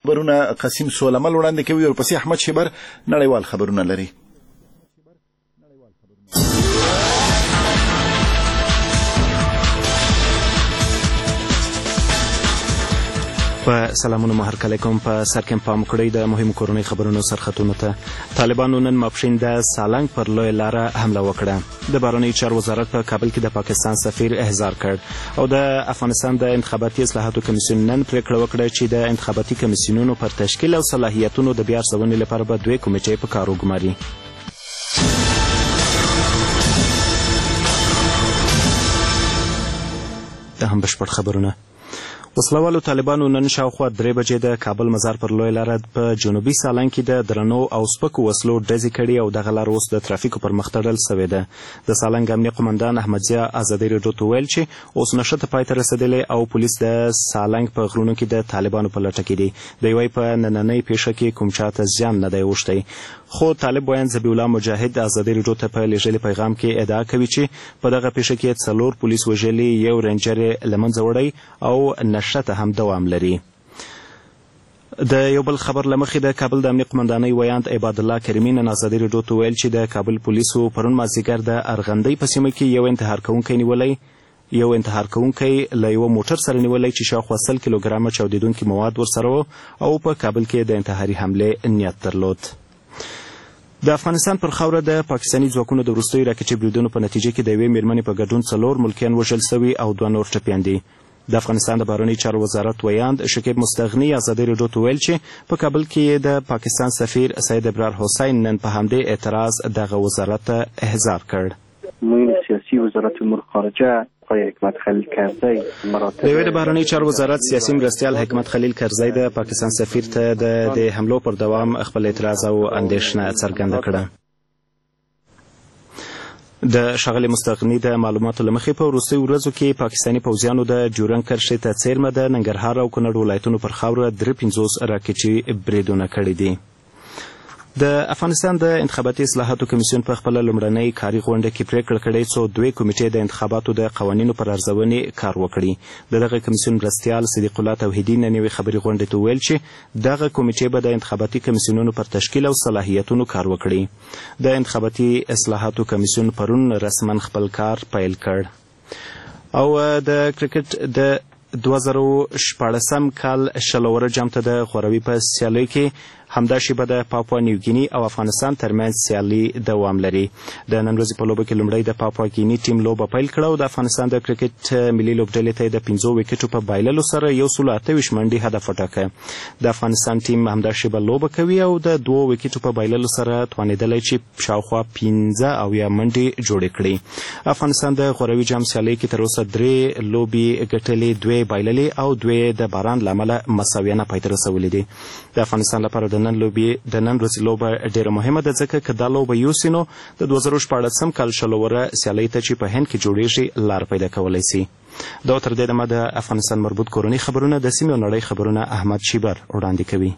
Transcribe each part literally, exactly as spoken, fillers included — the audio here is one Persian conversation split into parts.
خبرونه قسیم سولمل وړاندې کوي او پسې احمد شیبر نړیوال خبرونه لري. په سلامونو مو هرکلی کوم. په سر کې پام کړئ د مهمو کورنۍ خبرونو سرخطونو ته. طالبانو نن ماپښین د سالنګ پر لویه لاره حمله وکړه. د بهرنیو چارو وزارت په کابل کې د پاکستان سفیر احضار کړ او د افغانستان د انتخاباتي اصلاحاتو کمیسیون نن پریکړه وکړه چې د انتخاباتي کمیسیونونو پر تشکیل او صلاحیتونو د بیا ارزونې لپاره به دوې کمیټې په کار وګماري. دا هم بشپړ خبرونه. وسلوالو طالبانو نن شاوخوا درې بجې د کابل مزار پر لویه لاره په جنوبي سالنګ کې د درنو او سپکو وسلو ډزې کړي او دغه لاره اوس د ترافیکو پر مخ تړل سوې ده. د سالنګ امنیه قمندان احمدضیا ازادي راډیو ته وویل چې اوس نښته پای ته رسېدلې او پولیس د سالنګ په غرونو کې د طالبانو په لټه کې دي. دوی وایي په نننۍ پیښه کې کوم چاته زیان نه دی اوښتی. خو طالب ویاند ذبیح الله مجاهد ازادي راډیو ته په لیږلي پیغام کې ادعا کوي چې په دغه پیښه کې څلور پولیس وژلي، یو رینجر یې له منځه وړی او نښته هم دوام لري. د یو بل خبر له مخې د کابل د امنیه قمندانۍ ویاند عباد الله کریمي نن ازادي راډیو ته ویل چې د کابل پولیسو پرون مازدیګر د ارغندۍ په سیمه کې یو انتحار کوونکی نیولی یو انتحار کوونکی له یوه موټر سره نیولی چې شاوخوا سل کیلوګرامه چاودېدونکي مواد ورسره و او په کابل کې د انتحاري حملې نیت درلود. د افغانستان پر خاوره د پاکستاني ځواکونو د وروستیو راکټي بریدونو په نتیجه کې د یوې مېرمنې په ګډون څلور ملکیان وژل سوي او دوه نور ټپیان دي. د افغانستان د بهرنیو چارو وزارت ویاند شکیب مستغني ازادي راډیو ته ویل چې په کابل کې د پاکستان سفیر سید ابرار حسین نن په همدې اعتراض دغه وزارت ته احضار کړ. معین سیاسی وزارت امور خارجه آقای حکمت خلیل کرزی مراتب د بهرنیو چارو وزارت سیاسي مرستیال حکمت خلیل کرزی د پاکستان سفیر ته د حملو پر دوام خپل اعتراض او اندېښنه څرګنده کړه. د ښاغلي مستغني د معلوماتو له مخې په وروستیو ورځو کې پاکستاني پوځیانو د جورنګ کرښې ته څیرمه د ننګرهار او کونړ ولایتونو پر خاوره درې پنځوس راکټي بریدونه کړي دي. د افغانستان د انتخاباتي اصلاحاتو کمیسیون په خپله لومړنۍ کاري غونډه کې پریکړه کړې څو دوې کمیټې د انتخاباتو د قوانینو پر ارزونې کار وکړي. د دغه کمیسیون مرستیال صدیق الله توحیدي نن یوې خبري غونډې ته وویل چې دغه کمیټې به د انتخاباتي کمیسیونونو پر تشکیل او صلاحیتونو کار وکړي. د انتخاباتي اصلاحاتو کمیسیون پرون رسما خپل کار پیل کړ او د کرکټ د دوه زره شپاړسم کال شلوره جام ته د غوروي په سیالیو کې همدا شیبه د پاپوا نیوګیني او افغانستان ترمنځ سیالي دوام لري. د نن ورځې په لوبه کې لومړی د پاپوا ګیني ټیم لوبه پیل کړه او د افغانستان د کرکټ ملي لوبډلې ته د پنځو ویکټو په بایللو سره یو سل اته ویشت منډې هدف وټاکه. د افغانستان ټیم همدا شیبه لوبه کوي او د دوو ویکټو په بایللو سره توانېدلی چې شاوخوا پنځه اویا منډې جوړې کړي. افغانستان د غوروي جام سیالۍ کې تر اوسه درې لوبې ګټلې، دوې بایللې او دوې د باران له امله مساویانه پای ته رسولې دي. د افغانستان لپاره د نن لوبې د نن ورځې لوبه ډېره مهمه ده ځکه که دا لوبه یوسي نو د دوه زره شپاړسم کال شلوره سیالۍ ته چې په هند کې جوړیږي لار پیدا کولی سي. دا تر دې دمه د افغانستان مربوط کورنۍ خبرونه د سیمې او نړۍ خبرونه احمد شیبر وړاندې کوي.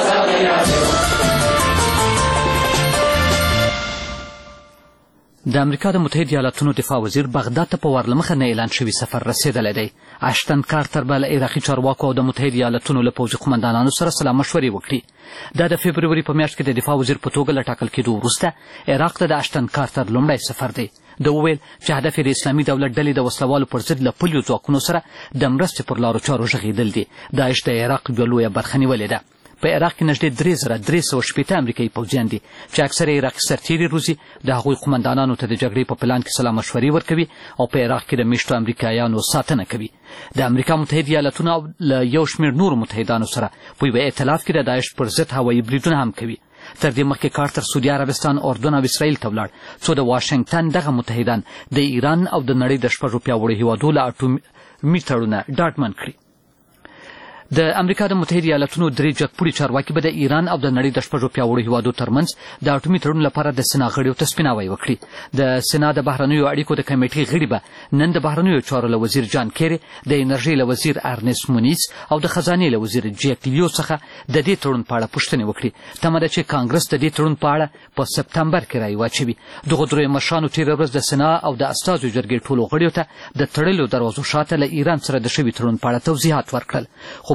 د امریکا د متحد ایالاتونو دفاع وزیر بغداد ته په ورلمخه نه اعلان شوي سفر رسېدلی دی. اشتن کارتر به له عراقي چارواکو او د متحد ایالاتونو له پوځي قمندانانو سره سلا مشورې وکړي. دا د فبروري په میاشت کې د دفاع وزیر په توګه له ټاکل کېدو وروسته عراق ته د اشتن کارتر لومړی سفر دی. ده وویل چې هدف یې د اسلامي دولت ډلې د وسلوالو پر ضد له پلیو ځواکونو سره د مرستې پر لارو چارو غږېدل دي. داعش د عراق یوه لویه برخه نیولې ده. په عراق کې نږدې درې زره درې سوه شپېته امریکایي پوځیان دي چې اکثره عراقي سرتیري روزي. د هغوی قمندانانو ته د جګړې په پلان کې سلا مشورې ورکوي او په عراق کې د میشتو امریکایانو ساتنه کوي. د امریکا متحد ایالتونه له یو شمېر نورو متحدانو سره په یوه ائتلاف کې د داعش پر ضد هوایي بریدونه هم کوي. تر دې مخکې کارتر سعودي عربستان، اردن او اسرائیل ته ولاړ څو د واشنګټن دغه متحدان د ایران او د نړۍ د شپږو پیاوړو هیوادو له اټومي تړونه ډاډمن کړي. د امریکا د متحد ایالتونو درې جګپوړي چارواکي به د ایران او د نړۍ د شپږو پیاوړو هیوادو ترمنځ د اټومي تړون لپاره د سنا غړیو ته سپیناوی وکړي. د سنا د بهرنیو اړیکو د کمیټې غړي به نن د بهرنیو چارو له وزیر جان کیری، د انرژۍ له وزیر ارنست مونیز او د خزانې له وزیر جیک لیو څخه د دې تړون په اړه پوښتنې وکړي. تمه ده چې کانګرس د دې تړون په اړه په سپتمبر کې رایې واچوي. دغو دریو مشرانو تېره ورځ د سنا او د استازو جرګې ټولو غړیو ته د تړلو دروازو شاته له ایران سره د شوي تړون په اړه توضیحات ورکړل. خو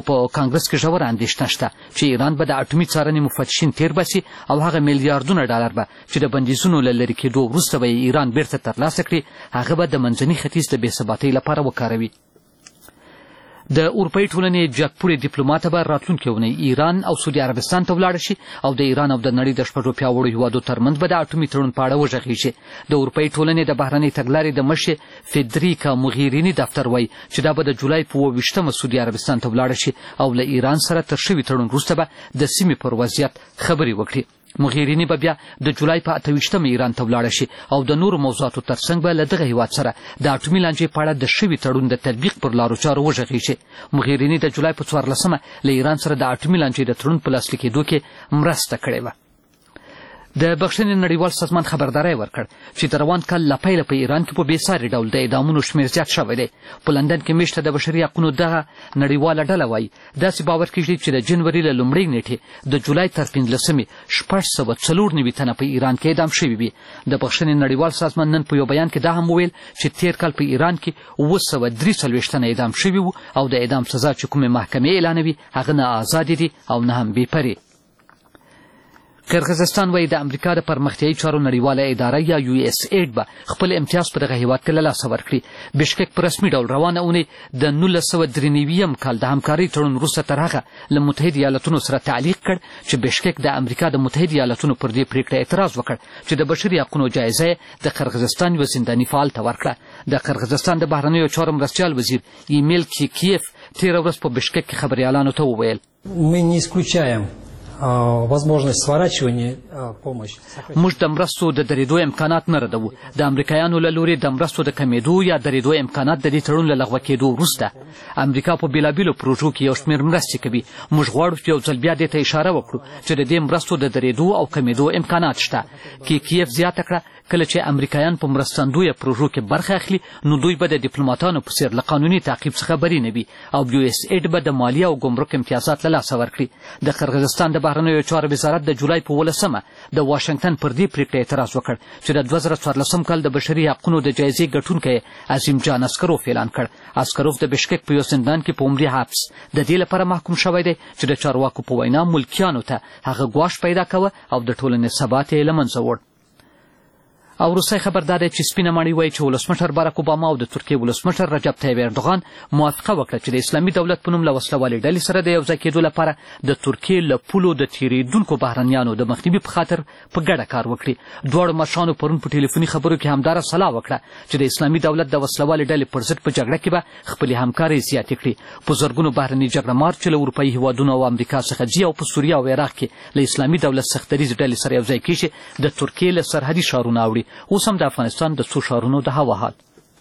په کانګرس کې ژوره اندېښنه شته چې ایران به د اټومي څارنې مفتشین تیر باسي او هغه میلیارډونه ډالر به چې د بندیزونو له لرې کېدو وروسته به ایران بیرته ترلاسه کړي هغه به د منځني ختیځ د بېثباتۍ لپاره وکاروي. د اروپایي ټولنې جګپوړي ډیپلوماته به راتلونکې اونۍ ایران او سعودي عربستان ته ولاړه شي او د ایران او د نړۍ د شپږو پیاوړو هیوادو ترمنځ به د اټومي تړون په اړه وغږېږي. د اروپایي ټولنې د بهرنۍ تګلارې د مشرې فیدریکا موغیریني دفتر وایي چې دا به د جولای په اووه ویشتمه سعودي عربستان ته ولاړه شي او له ایران سره تر شوي تړون وروسته به د سیمې پر وضعیت خبرې وکړي. موغیریني به بیا د جولای په اته ویشتمه ایران ته ولاړه شي او د نورو موضوعاتو ترڅنګ به له دغه هیواد سره د اټومي لانجې په اړه د شوي تړون د تطبیق پر لارو چارو وغږېږي. موغیریني د جولای په څوارلسمه له ایران سره د اټومي لانجې د تړون په لاسلیک کېدو کې مرسته کړې وه. د بخښنې نړیوال سازمان خبرداری ورکړ چې د روان کال له پیله په ایران کې په بېساري ډول د اعدامونو شمېر زیات شوی دی. په لندن کې میشته د بشري حقونو دغه نړیواله ډله وایي داسې باور کېږي چې د جنوري له لومړۍ نیټې د جولای تر پنځلسمې شپږ سوه څلور نوي تنه په ایران کې اعدام شوي وي. د بخښنې نړیوال سازمان نن په یو بیان کې دا هم وویل چې تېر کال په ایران کې اووه سوه درې څلوېښت تنه اعدام شوي وو او د اعدام سزا چې کومې محکمې اعلانوي هغه نه آزادې دي او نه هم بېپرې. قرغیزستان وایي د امریکا د پرمختیایي چارو نړیواله اداره یا یو اس ایډ به خپل امتیاز په دغه هیواد کې له لاسه ورکړي. بشکک په رسمي ډول روانه اونۍ د نولس سوه درې نوي کال د همکارۍ تړون وروسته تر هغه له متحد ایالتونو سره تعلیق کړ چې بشکک د امریکا د متحد ایالتونو پر دې پریکړه اعتراض وکړ چې د بشري حقونو جایزه یې د قرغیزستان یوه زنداني فعال ته ورکړه. د قرغیزستان د بهرنیو چارو مرستیال وزیر ایمیل کیکیف تېره ورځ په بشکک کې خبریالانو ته وویل возможность сворачивания помощи. موږ د مرستو د درېدو امکانات نه ردوو. د امریکایانو له لورې د مرستو د کمیدو یا درېدو امکانات د دې تړون له لغوه کېدو وروسته امریکا په بېلابېلو پروژو کې یو شمېر مرستې کوي. موږ غواړو چې یو ځل بیا دې ته اشاره وکړو چې د دې مرستو د درېدو او کمیدو امکانات شته. کیکیف زیاته کړه کله چې امریکایان په مرستندویه پروژو کې برخه اخلي نو دوی به د ډیپلوماتانو په څېر له قانوني تعقیب څخه بری نه وي او یو اس ایډ به د مالیه او ګمرک امتیازات له لاسه ورکړي. د قرغیزستان د بهرنیو چارو وزارت د جولای په اوولسمه د واشنګټن پر دې پریکړه اعتراض وکړ چې د دوه زره څوارلسم کال د بشري حقونو د جایزې ګټونکی عظیم جان اسکروف اعلان کړ. اسکروف د بشکک په یو زندان کې په عمري حبس د دې لپاره محکوم شوی دی چې د چارواکو په وینا ملکیانو ته هغه ګواښ پیدا کوه او د ټولنې ثبات یې له منځه وړ. او روسي خبر دا دی چې سپینه ماڼۍ وایي چې ولسمشر باراک اوباما او د ترکیې ولسمشر رجب طیب اردوغان موافقه وکړه چې د اسلامي دولت په نوم له وسلوالې ډلې سره د یوځای کېدو لپاره د ترکیې له پولو د تېرېدونکو بهرنیانو د مخنیوي په خاطر په ګډه کار وکړي. دواړو مشرانو پرون په ټلیفوني خبرو کې همداره سلا وکړه چې د اسلامي دولت د وسلوالې ډلې پر ضد په جګړه کې به خپلې همکارۍ زیاتې کړي. په زرګونو بهرني جګړه مار چې له اروپایي هېوادونو او امریکا څخه ځي او په سوریه او عراق کې له اسلامي دولت سختریزې ډلې سره یوځای کېږي د ترکیې له سرحدي ښارونو اوړي. اوس هم د افغانستان د څو ښارونو د هوا حال.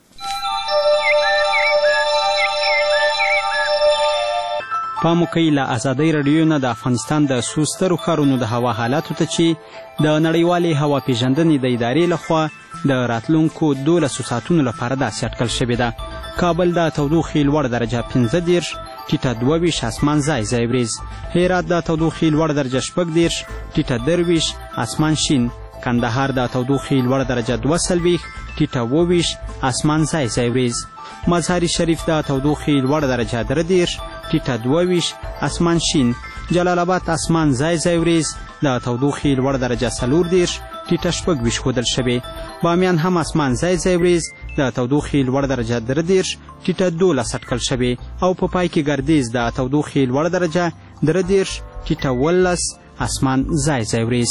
پام وکړئ له ازادۍ راډیو نه د افغانستان د څو سترو ښارونو د هوا حالاتو ته چې د نړیوالې هوا پیژندنې د ادارې لخوا د راتلونکو دولسو ساعتونو لپاره داسې اټکل شوې ده. کابل د تودوخې لوړ درجه پنځه دېرش، ټیټه دوه ویشت، اسمان ځای ځای وریځ. هرات د تودوخې لوړ درجه شپږ دېرش، ټیټه درویشت، اسمان شین. کندهار د تودوخې لوړ درجه دوه څلوېښت، ټیټه اووه ویشت، اسمان ځای ځای وریځ. مظهري شریف د تودوخې لوړ درجه درې دېرش، ټیټه دوه ویشت، اسمان شین. جلال آباد اسمان ځای ځای وریځ، د تودوخې لوړ درجه څلور دېرش، ټیټه شپږ ویشت ښودل شوې. بامیان هم اسمان ځای ځای وریځ، د تودوخې لوړ درجه درې دېرش، ټیټه دولس اټکل شوې. او په پای کې ګردیز د تودوخې لوړ درجه درې دېرش، ټیټه اوولس، اسمان ځای ځای وریځ.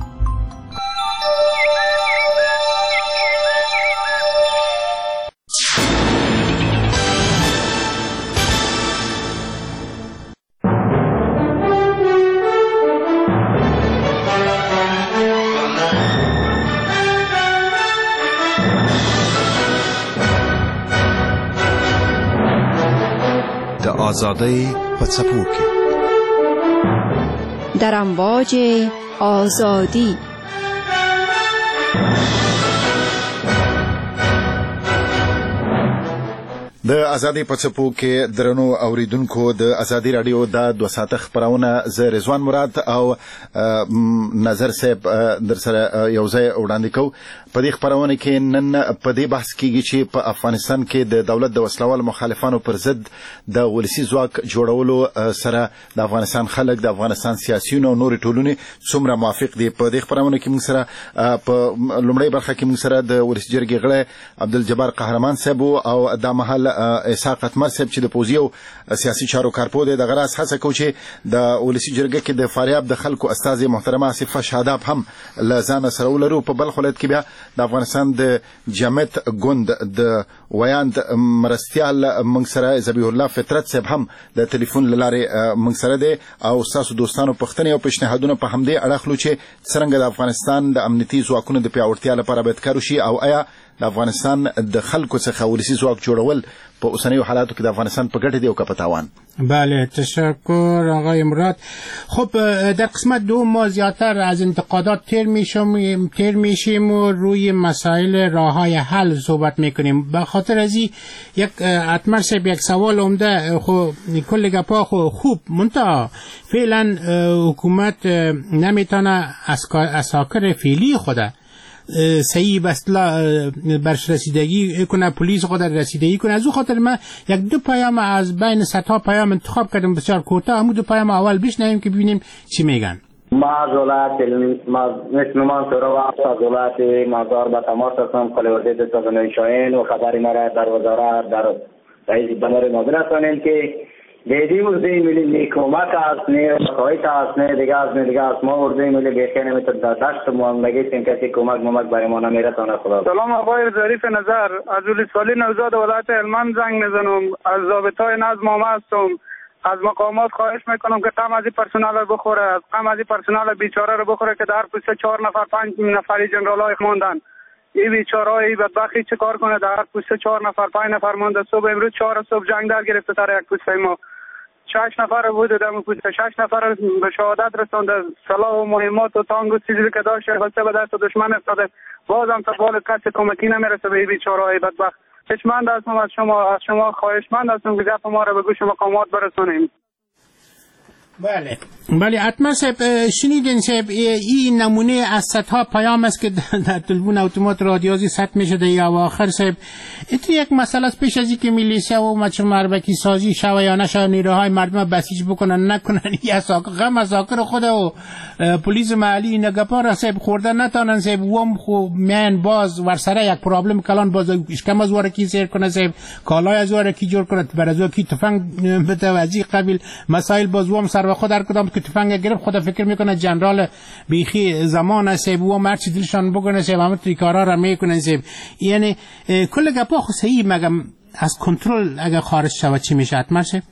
آزادی په څپو کې در امواج آزادی د ازادي په څپو کې درنو اوریدونکو د ازادي رادیو د دوه ساعته خبرونه ز رضوان مراد او نظر صاحب در سره یو ځای وړاندې کوو. په دې خبرونه کې نن په دې بحث کېږي چې په افغانستان کې د دولت د وسلوال مخالفانو پر ضد د ولسي ځواک جوړولو سره د افغانستان خلک د افغانستان سیاسيون او نور ټولنې څومره موافق دي. په دې خبرونه کې موږ سره په لومړی برخه کې موږ سره د ولسي جرګې غړی عبدالجبار قهرمان صاحب او د محل اسحاق اتمر صاحب چې د پوزي او سیاسي چارو کارپو دی د غراس هڅه کوي چې د ولسي جرګې کې د فاریاب د خلکو استاد محترمه آصفه شاداب هم لزان سره ولرو. په بل خلت کې بیا د افغانستان د جامعت ګوند د ویاند مرستيال موږ سره ذبیح الله فطرت صاحب هم د ټلیفون لاره موږ سره دی او تاسو دوستانو پښتنې او پښنهادونه په همدې اړه خلو چې څنګه د افغانستان د امنیتي ځواکونو د پیاوړتیا لپاره باید کار وشي او آیا د افغانستان د خلکو څخه ولسي ځواک جوړول په اوسنیو حالاتو کې د افغانستان په ګټه دی او په تاوان. بله تشکر آقای مراد. خب در قسمت دو ما زیادتر از انتقادات تر میشیم تر میشیم و روی مسائل راههای حل صحبت میکنیم. به خاطر از یک اتمر صاحب یک سوال عمده خب کل گپا خب خوب منتها فعلا حکومت نمیتونه اساکر فعلی خوده صحیح بسلا برش رسیدگی کنه، پلیس خود رسیدگی کنه. از او خاطر من یک دو پیام از بین صدها پیام انتخاب کردم بسیار کوتاه. همون دو پیام اول بشنویم که ببینیم چی میگن. معذرت نمان سرا و معذرت مازار با تماس هستم خلیورده دستان شاین و خبری مرا در وزارت در رئیس بنار معذرت کنیم که دیدی ورده ملی نیکومت است نه خواهیت است نه دیگه از نه دیگه از ما ورده ملی بیخی نمیتون داشت مهمگی سیم کسی کمک ممک برای ما نمیرسانه. خدا سلام آقای ظریف نظر از ولسوالی نوزاد ولایت هلمند زنگ میزنم. از ضابطای نظم آمده هستم. از مقامات خواهش میکنم که غم از این پرسنل رو بخوره، از غم از این پرسنل بیچاره رو بخوره که در پوست چهار نفر پنج نفری جنرالای ماندن. این بیچاره‌ای بدبختی چه کار کنه؟ در پوست چهار نفر پنج نفر مونده. صبح امروز چهار صبح جنگ در گرفته سر یک پوست ما. شش نفر بود در پوست، شش نفر به شهادت رسونده. سلاح و مهمات و تانگ و چیزی که داشت خلاصه به دست دشمن افتاده. بازم تا بال کسی کمکی نمیرسه به این بیچاره‌ای بدبخت. خواهشمند هستم از شما از شما خواهشمند هستم که گپ ما رو به گوش مقامات برسونیم. بله بله اتمر صاحب شنیدین صاحب این نمونه از صدها پیام است که در تلفن اتومات رادیوزی ثبت میشده یا آخر صاحب این یک مسئله است. پیش از اینکه میلیشیا و مچ مربکی سازی شوه یا نشه نیروهای مردم بسیج بکنن نکنن یا ساک غم از آخر خود و پلیس محلی نگپار صاحب خورده نتانن صاحب وم خو میان باز ورسره یک پرابلم کلان باز اشکم از وارکی سیر کنه صاحب کالای از وارکی جور کنه برازو کی تفنگ بتوازی قبیل مسائل باز وم سر و خود در کدام که تفنگ گرفت خود فکر میکنه جنرال بیخی زمان است و مرچ دلشان بگنه سه همه توی کارا را میکنن سه. یعنی کل گپا خو صحیح مگم از کنترل اگه خارج شود چی میشه اتمر صاحب؟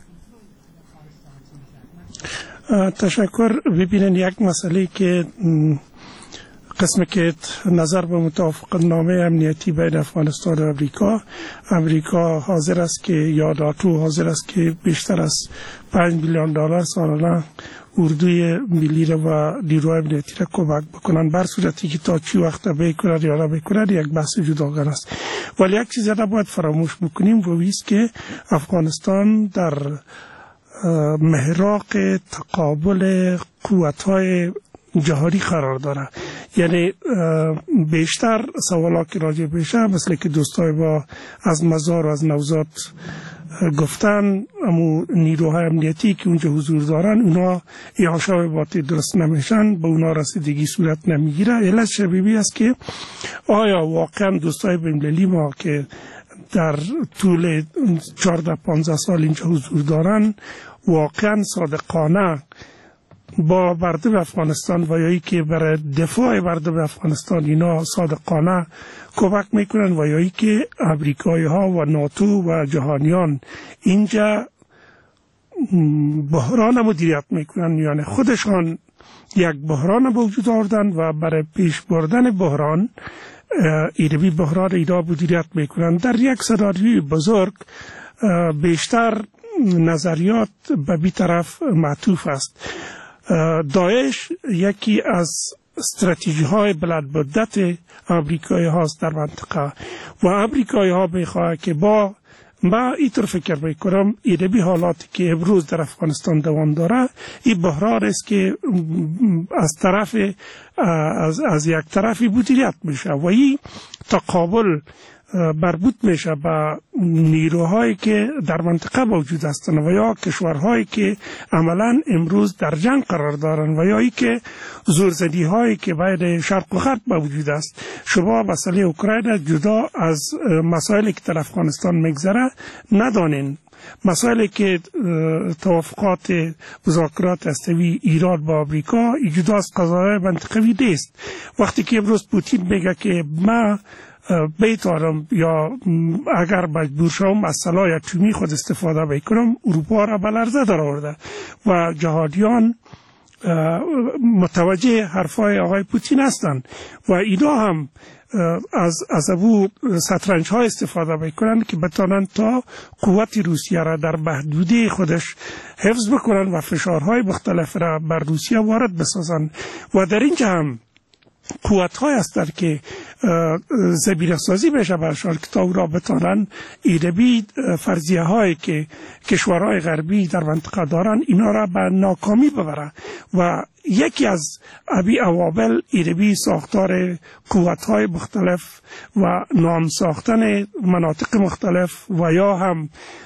تشکر. ببینن یک مسئله که قسم که نظر به متوافقت نامه امنیتی بین افغانستان و امریکا امریکا حاضر است که یا ناتو حاضر است که بیشتر از پنج میلیون دلار سالانه اردوی ملی را و نیروی امنیتی را کمک بکنن. بر صورتی که تا چی وقت بکنن یا نمیکنن یک بحث جداگانه است. ولی یک چیز را باید فراموش بکنیم و است که افغانستان در محراق تقابل قوت‌های جهانی قرار داره. یعنی بیشتر سوالات که راجع بشه مثل که دوستای با از مزار و از نوزاد گفتن امو نیروهای امنیتی که اونجا حضور دارن اونا احاشا باطی درست نمیشن، به اونا رسیدگی صورت نمیگیره. علت شبیهی است که آیا واقعا دوستای بین‌المللی ما که در طول چهارده پانزده سال اینجا حضور دارن واقعا صادقانه با مردم افغانستان و یایی که برای دفاع مردم افغانستان اینا صادقانه کمک میکنن و یایی که امریکایی ها و ناتو و جهانیان اینجا بحران مدیریت میکنن، یعنی خودشان یک بحران به وجود آوردن و برای پیش بردن بحران ایروی بحران اینا مدیریت میکنن. در یک سناریوی بزرگ بیشتر نظریات به بی طرف معطوف است. داعش یکی از استراتژی های بلند مدت آمریکایی هاست در منطقه و آمریکایی ها میخواه که با ما اینطور فکر میکنم ایدبی حالاتی که امروز در افغانستان دوام داره این بحران است که از طرف از, از یک طرفی مدیریت میشه و این تقابل مربوط میشه به نیروهایی که در منطقه موجود هستند و یا کشورهایی که عملا امروز در جنگ قرار دارند و یا ای که زورزدی هایی که بین شرق و غرب موجود است. شما مسئله اوکراین جدا از مسائلی که در افغانستان میگذره ندانین. مسائلی که توافقات مذاکرات هسته‌ای ایران با آمریکا جدا از قضایای منطقوی نیست. وقتی که امروز پوتین میگه که ما بیتارم یا اگر مجبور شوم از سلاح اتمی خود استفاده بکنم، اروپا را به لرزه در آورده و جهادیان متوجه حرفای آقای پوتین هستند و اینا هم از از ابو شطرنج ها استفاده میکنن که بتانن تا قوت روسیه را در محدوده خودش حفظ بکنن و فشارهای مختلف را بر روسیه وارد بسازن و در اینجا هم قوت های هستند که زمینه سازی میشه برشان که تا او را بتانن ایدبی فرضیه هایی که کشورهای غربی در منطقه دارن اینا را به ناکامی ببره و یکی از ابی عوامل ایدبی ساختار قوت های مختلف و نام ساختن مناطق مختلف و یا هم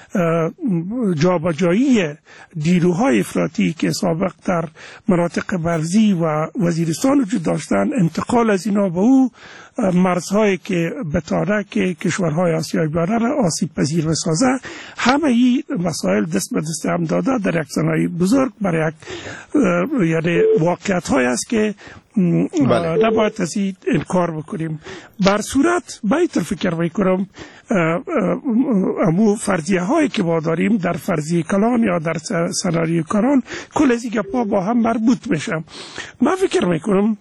جابجایی نیروهای افراطی که سابق در مناطق برزی و وزیرستان وجود داشتن، انتقال از اینا به او مرزهایی که بتاره که کشورهای آسیای میانه را آسیب پذیر بسازه. همه این مسائل دست به دست هم داده در یک صحنه بزرگ برای یک یعنی واقعیت های است که نباید از این انکار بکنیم. بر صورت باید فکر میکنم امو فرضیه هایی که ما داریم در فرضیه کلان یا در سناریو کلان کل از این گپا با هم مربوط میشه. من فکر میکنم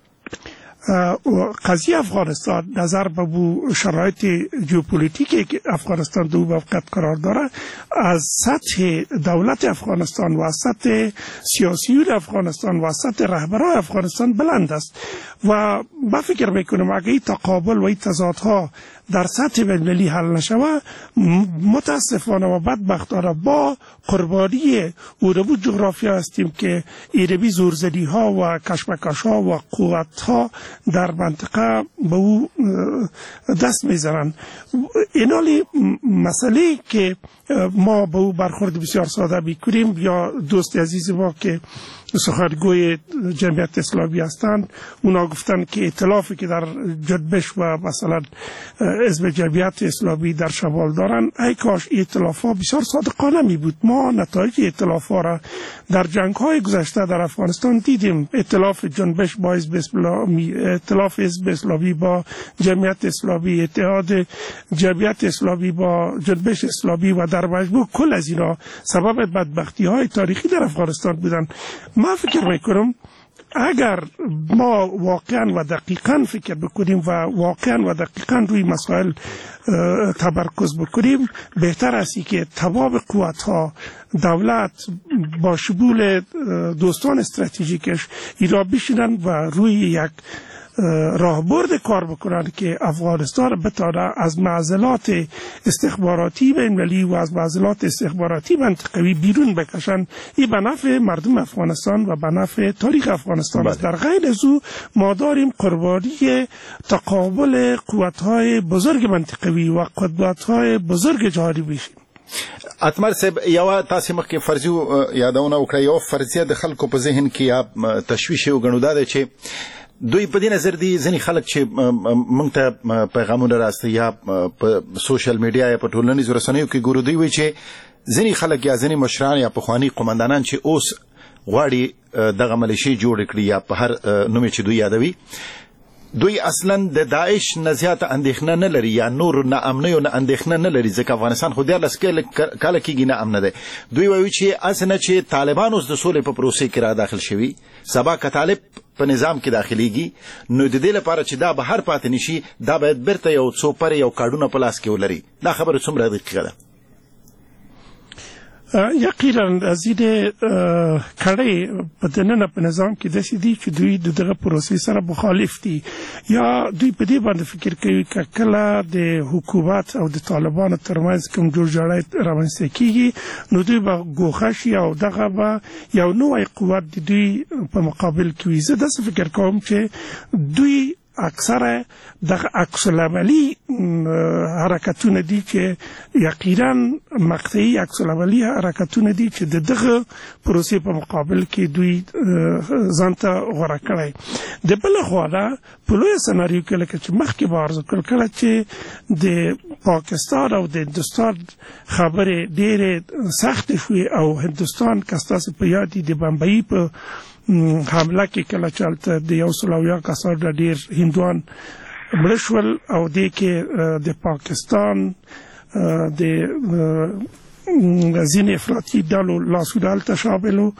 قضیه افغانستان نظر به بو شرایط ژئوپلیتیکی که افغانستان دو موقعیت قرار داره از سطح دولت افغانستان و از سطح سیاسیون افغانستان و از سطح رهبران افغانستان بلند است و من فکر میکنم اگه این تقابل و این تضادها در سطح بین‌المللی حل نشوه متاسفانه و بدبختانه با قربانی اونمو جغرافیا هستیم که ایربی زورزدی ها و کشمکش ها و قوت ها در منطقه به او دست میزنن. اینالی مسئله که ما به او برخورد بسیار ساده میکنیم یا دوست عزیز ما که سخنگوی جمعیت اسلامی هستند اونا گفتن که ائتلافی که در جنبش و مثلا حزب جمعیت اسلامی در شمال دارن ای کاش ائتلاف ها بسیار صادقانه می بود. ما نتایج ائتلاف ها را در جنگ های گذشته در افغانستان دیدیم. ائتلاف جنبش با حزب اسلامی، ائتلاف حزب اسلامی با جمعیت اسلامی، اتحاد جمعیت اسلامی با جنبش اسلامی و در مجموع کل از اینا سبب بدبختی های تاریخی در افغانستان بودن. من فکر میکنم اگر ما واقعا و دقیقا فکر بکنیم و واقعا و دقیقا روی مسائل تمرکز بکنیم بهتر است که تمام قوت ها دولت با شمول دوستان استراتژیکش ایران بشینن و روی یک راهبرد کار بکنن که افغانستان بتونه از معضلات استخباراتی بین‌المللی و از معضلات استخباراتی منطقوی بیرون بکشن. این به نفع مردم افغانستان و به نفع تاریخ افغانستان است. در غیر از او ما داریم قربانی تقابل قوت‌های بزرگ منطقوی و قدرت‌های بزرگ جهانی بشیم. اتمر صاحب یو تاسو مخکې فرضیو یادونه وکړه یو فرضیه د خلکو په ذهن کې یا تشویش یو غنو ده چې دوی په دې نظر دي ځینې خلک چې موږ ته پیغامونه راستي یا په سوشل میډیا یا په ټولنیزو رسنیو کې ګورو دوی وایي چې ځینې خلک یا ځینې مشران یا پخواني قومندانان چې اوس غواړي دغه ملیشې جوړ کړي یا په هر نوم چې دوی یادوي دوی اصلا د داعش نه زیاته اندېښنه نه لري یا نور نه امنیو نه اندېښنه نه لري ځکه افغانستان خو دیارلس کاله کېږي نه امنه دی. دوی وایي چې اسنه چې طالبان اوس د سولې په پروسې کې را داخل شوي سبا که طالب په نظام کې داخليږي نو د دې لپاره چې دا به هر پاتې نشي دا باید بیرته یو څو پرې یو کارډونه په لاس کې ولري. دا خبره څومره دقیقه ده؟ یقینا از این کړۍ په دننه په نظام کې داسې دي چې دوی د دغه پروسې سره مخالف دي یا دوی په دې باندې فکر کوي که کله د حکومت او د طالبانو ترمنځ کوم جوړجاړی رامنځته کیږي نو دوی به ګوښه شي او دغه به یو نوی قوت د دوی په مقابل کې وي. زه داسې فکر کوم چې دوی اکثره دغه عکس العملي حرکتونه دي چې یقینا مقطعي عکس العملي حرکتونه دي چې د دغه پروسې په مقابل کې دوی ځان ته غوره کړی. د بل خوا په لویه سناریو کې لکه چې مخکې به عرض کړل کله چې د پاکستان او د هندوستان خبرې ډېرې سختې شوې او هندوستان که ستاسو په یاد د بمبئی په حمله کې کله چې هلته د یو سل او اویا کسانو نه ډېر هندوان مړه شول او دې کې د پاکستان د ځینې افراطي ډلو لاسونه هلته شامل وو.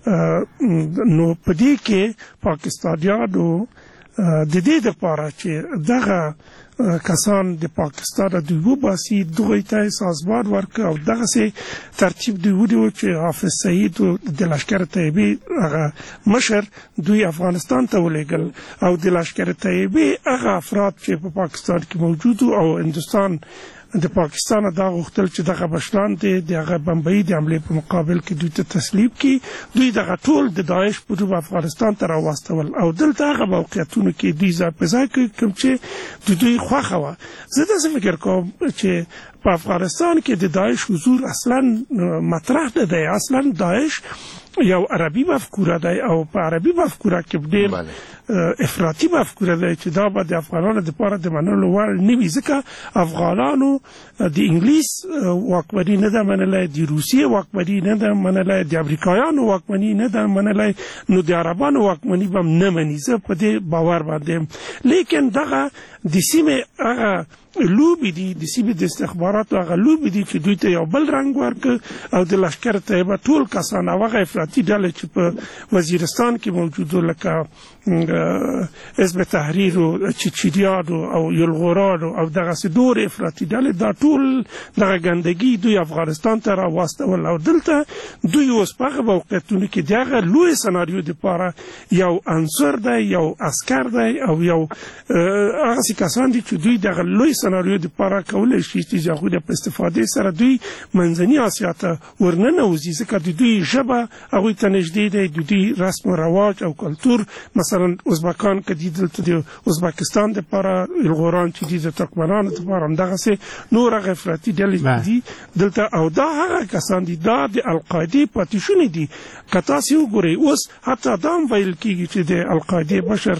نو په دې کې پاکستانیانو د دې دپاره چې دغه کسان د پاکستان دوی وباسي دغوی ته سازمان ورکړه او دغسې ترتیب دوی ونیو چې حافظ سعید د لشکر طیبې هغه مشر دوی افغانستان ته ولېږل او د لشکر طیبې هغه افراد چې په پاکستان کې موجود او هندوستان د پاکستان دا غوښتل چې دغه مشران دي د هغه بمبئی د حملې په مقابل کې دوی ته تسلیم کړي. دوی دغه ټول د داعش په نوم افغانستان ته راواستول او دلته هغه موقعیتونو کې دوی ځای په ځای کوي کوم چې د دوی خوښه وه. زه داسې فکر کوم چې په افغانستان کې د داعش حضور اصلا مطرح نه دی. اصلا داعش یو عربي مفکوره دی او په عربي مفکوره کې ډېر افراطي مفکوره دی چې دا به د افغانانو دپاره د منلو وړ نه وي ځکه افغانانو د انګلیس واکمني نه ده منلی، د روسیې واکمني نه ده منلی، د امریکایانو واکمني نه ده منلی، نو د عربانو واکمني به هم نه مني. زه په دې باور باندې یم. لیکن دغه د سیمې هغه لوبې دي د سیمې د استخباراتو هغه لوبې دي چې دوی ته یو بل رنګ ورکړ او د لشکر طیبه ټول کسان او هغه افراطي ډلې چې په وزیرستان کې موجود وو لکه حزب تحریر او چچریانو او یلغورانو او دغسې نور افراطي ډلې دا ټول دغه ګندګي دوی افغانستان ته راواستول او دلته دوی اوس په هغه موقعیتونو کې د هغه لوی سناریو دپاره یو عنصر دی، یو عسکر دی او یو هغسې کسان دي چې دوی دغه لوی سناریو دپاره کولی شي چې د هغوی په استفادې سره دوی منځني اسیا ته ورننوځي ځکه د دوی ژبه هغوی ته نږدې دی، د دوی رسم و رواج او کلتور. مثلا ازبکان که دي دلته د ازبکستان دپاره، یلغوران چې دي د ترکمنانو دپاره، همدغسې نور هغه افراطي ډلې دي دلته او دا هغه کسان دي دا د القاعدې پاتې شوني دي. که تاسې وګورئ اوس حتی دا هم ویل کېږي چې د القاعدې مشر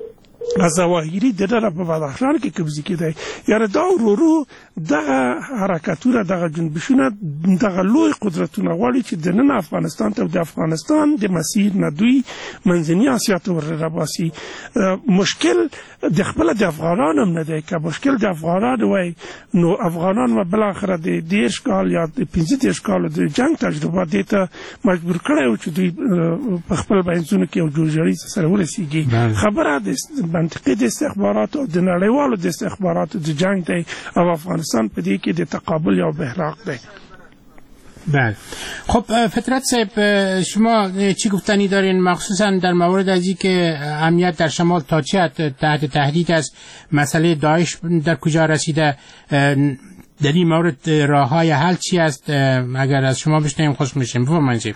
ظواهري د دغه په بدخشان کې قبضې کېدی. یعنې دا ورو ورو دغه حرکتونه دغه جنبشونه دغه لوی قدرتونه غواړي چې دننه افغانستان ته او د افغانستان د مسیر نه دوی منځني اسیا ته ور راباسي. مشکل د خپله د افغانانو هم نه دی. که مشکل د افغانانو وای نو افغانان به بالاخره د دېرش کال یا د پنځه دېرش کالو د جنګ تجربه دې ته مجبور کړی و چې دوی په خپل بینځونو کې یو جوړجاړي سره ورسېږي. خبره د منطقي د استخباراتو او د نړیوالو د استخباراتو د جنگ دی او افغانستان په دې کې د تقابل یا بحراق دی. بله. خب فطرت صاحب شما چی گفتنی دارین مخصوصا در مورد از این که امنیت در شمال تا چه حد تحت تهدید است، مسئله داعش در کجا رسیده، در این مورد راه های حل چی است؟ اگر از شما بشنویم خوش میشیم. بفرمایید.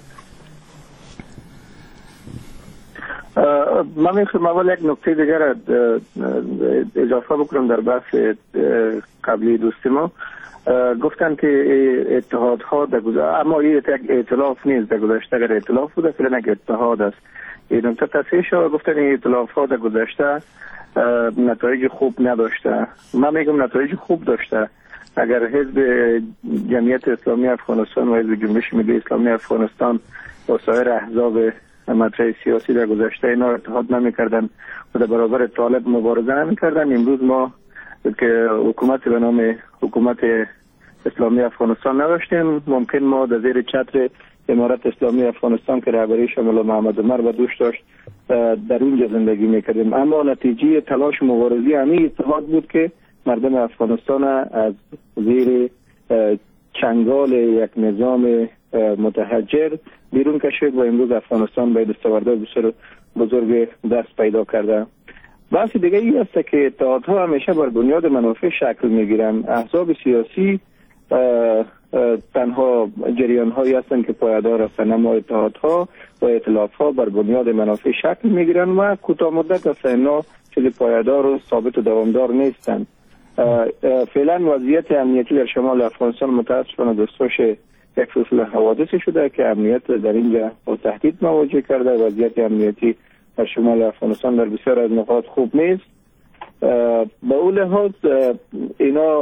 من میخوام اول یک نکته دیگر اضافه بکنم در بحث قبلی دوست ما. گفتن که اتحادها در گذشته، اما این یک ائتلاف نیست، در گذشته اگر ائتلاف بوده فعلا یک اتحاد است. این نکته تصحیح شد. گفتن این ائتلافها در گذشته نتایج خوب نداشته. من میگم نتایج خوب داشته. اگر حزب جمعیت اسلامی افغانستان و حزب جنبش ملی اسلامی افغانستان و سایر احزاب مطرح سیاسی در گذشته اینا اتحاد نمی‌کردن و در برابر طالب مبارزه نمی‌کردن، امروز ما که حکومت به نام حکومت اسلامی افغانستان نداشتیم، ممکن ما در زیر چتر امارت اسلامی افغانستان که رهبریش مولا محمد عمر و دوش داشت در اونجا زندگی می‌کردیم. اما نتیجه تلاش مبارزی همین اتحاد بود که مردم افغانستان از زیر چنگال یک نظام متحجر بیرون کشید و امروز افغانستان به دستاوردهای بسیار بزرگ دست پیدا کرده. بحث دیگه ای است که اتحادها همیشه بر بنیاد منافع شکل میگیرن. احزاب سیاسی اه اه تنها جریان هایی هستند که پایدار هستند، اما اتحادها و ائتلاف ها بر بنیاد منافع شکل میگیرن و کوتاه مدت است اینا چیز پایدار و ثابت و دوامدار نیستند. فعلا وضعیت امنیتی در شمال افغانستان متاسفانه دستخوش یک سلسله حوادث شده که امنیت در اینجا با تهدید مواجه کرده. وضعیت امنیتی در شمال افغانستان در بسیار از نقاط خوب نیست. به اون لحاظ اینا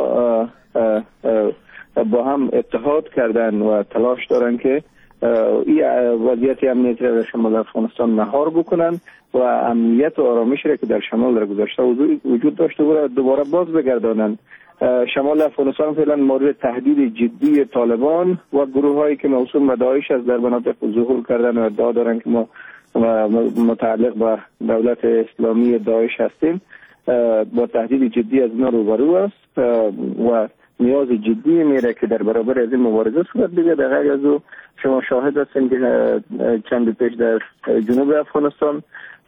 با هم اتحاد کردن و تلاش دارن که این وضعیت امنیتی در شمال افغانستان مهار بکنن و امنیت و آرامش را که در شمال در گذشته وجود داشته بود دوباره باز بگردانند. شمال افغانستان فعلا مورد تهدید جدی طالبان و گروه هایی که موسوم به داعش از در مناطق ظهور کردن و ادعا دارن که ما متعلق به دولت اسلامی داعش هستیم با تهدید جدی از اینا روبرو است و نیاز جدی میره که در برابر از این مبارزه صورت بگیرد. در غیر از او شما شاهد هستین که چند پیش در جنوب افغانستان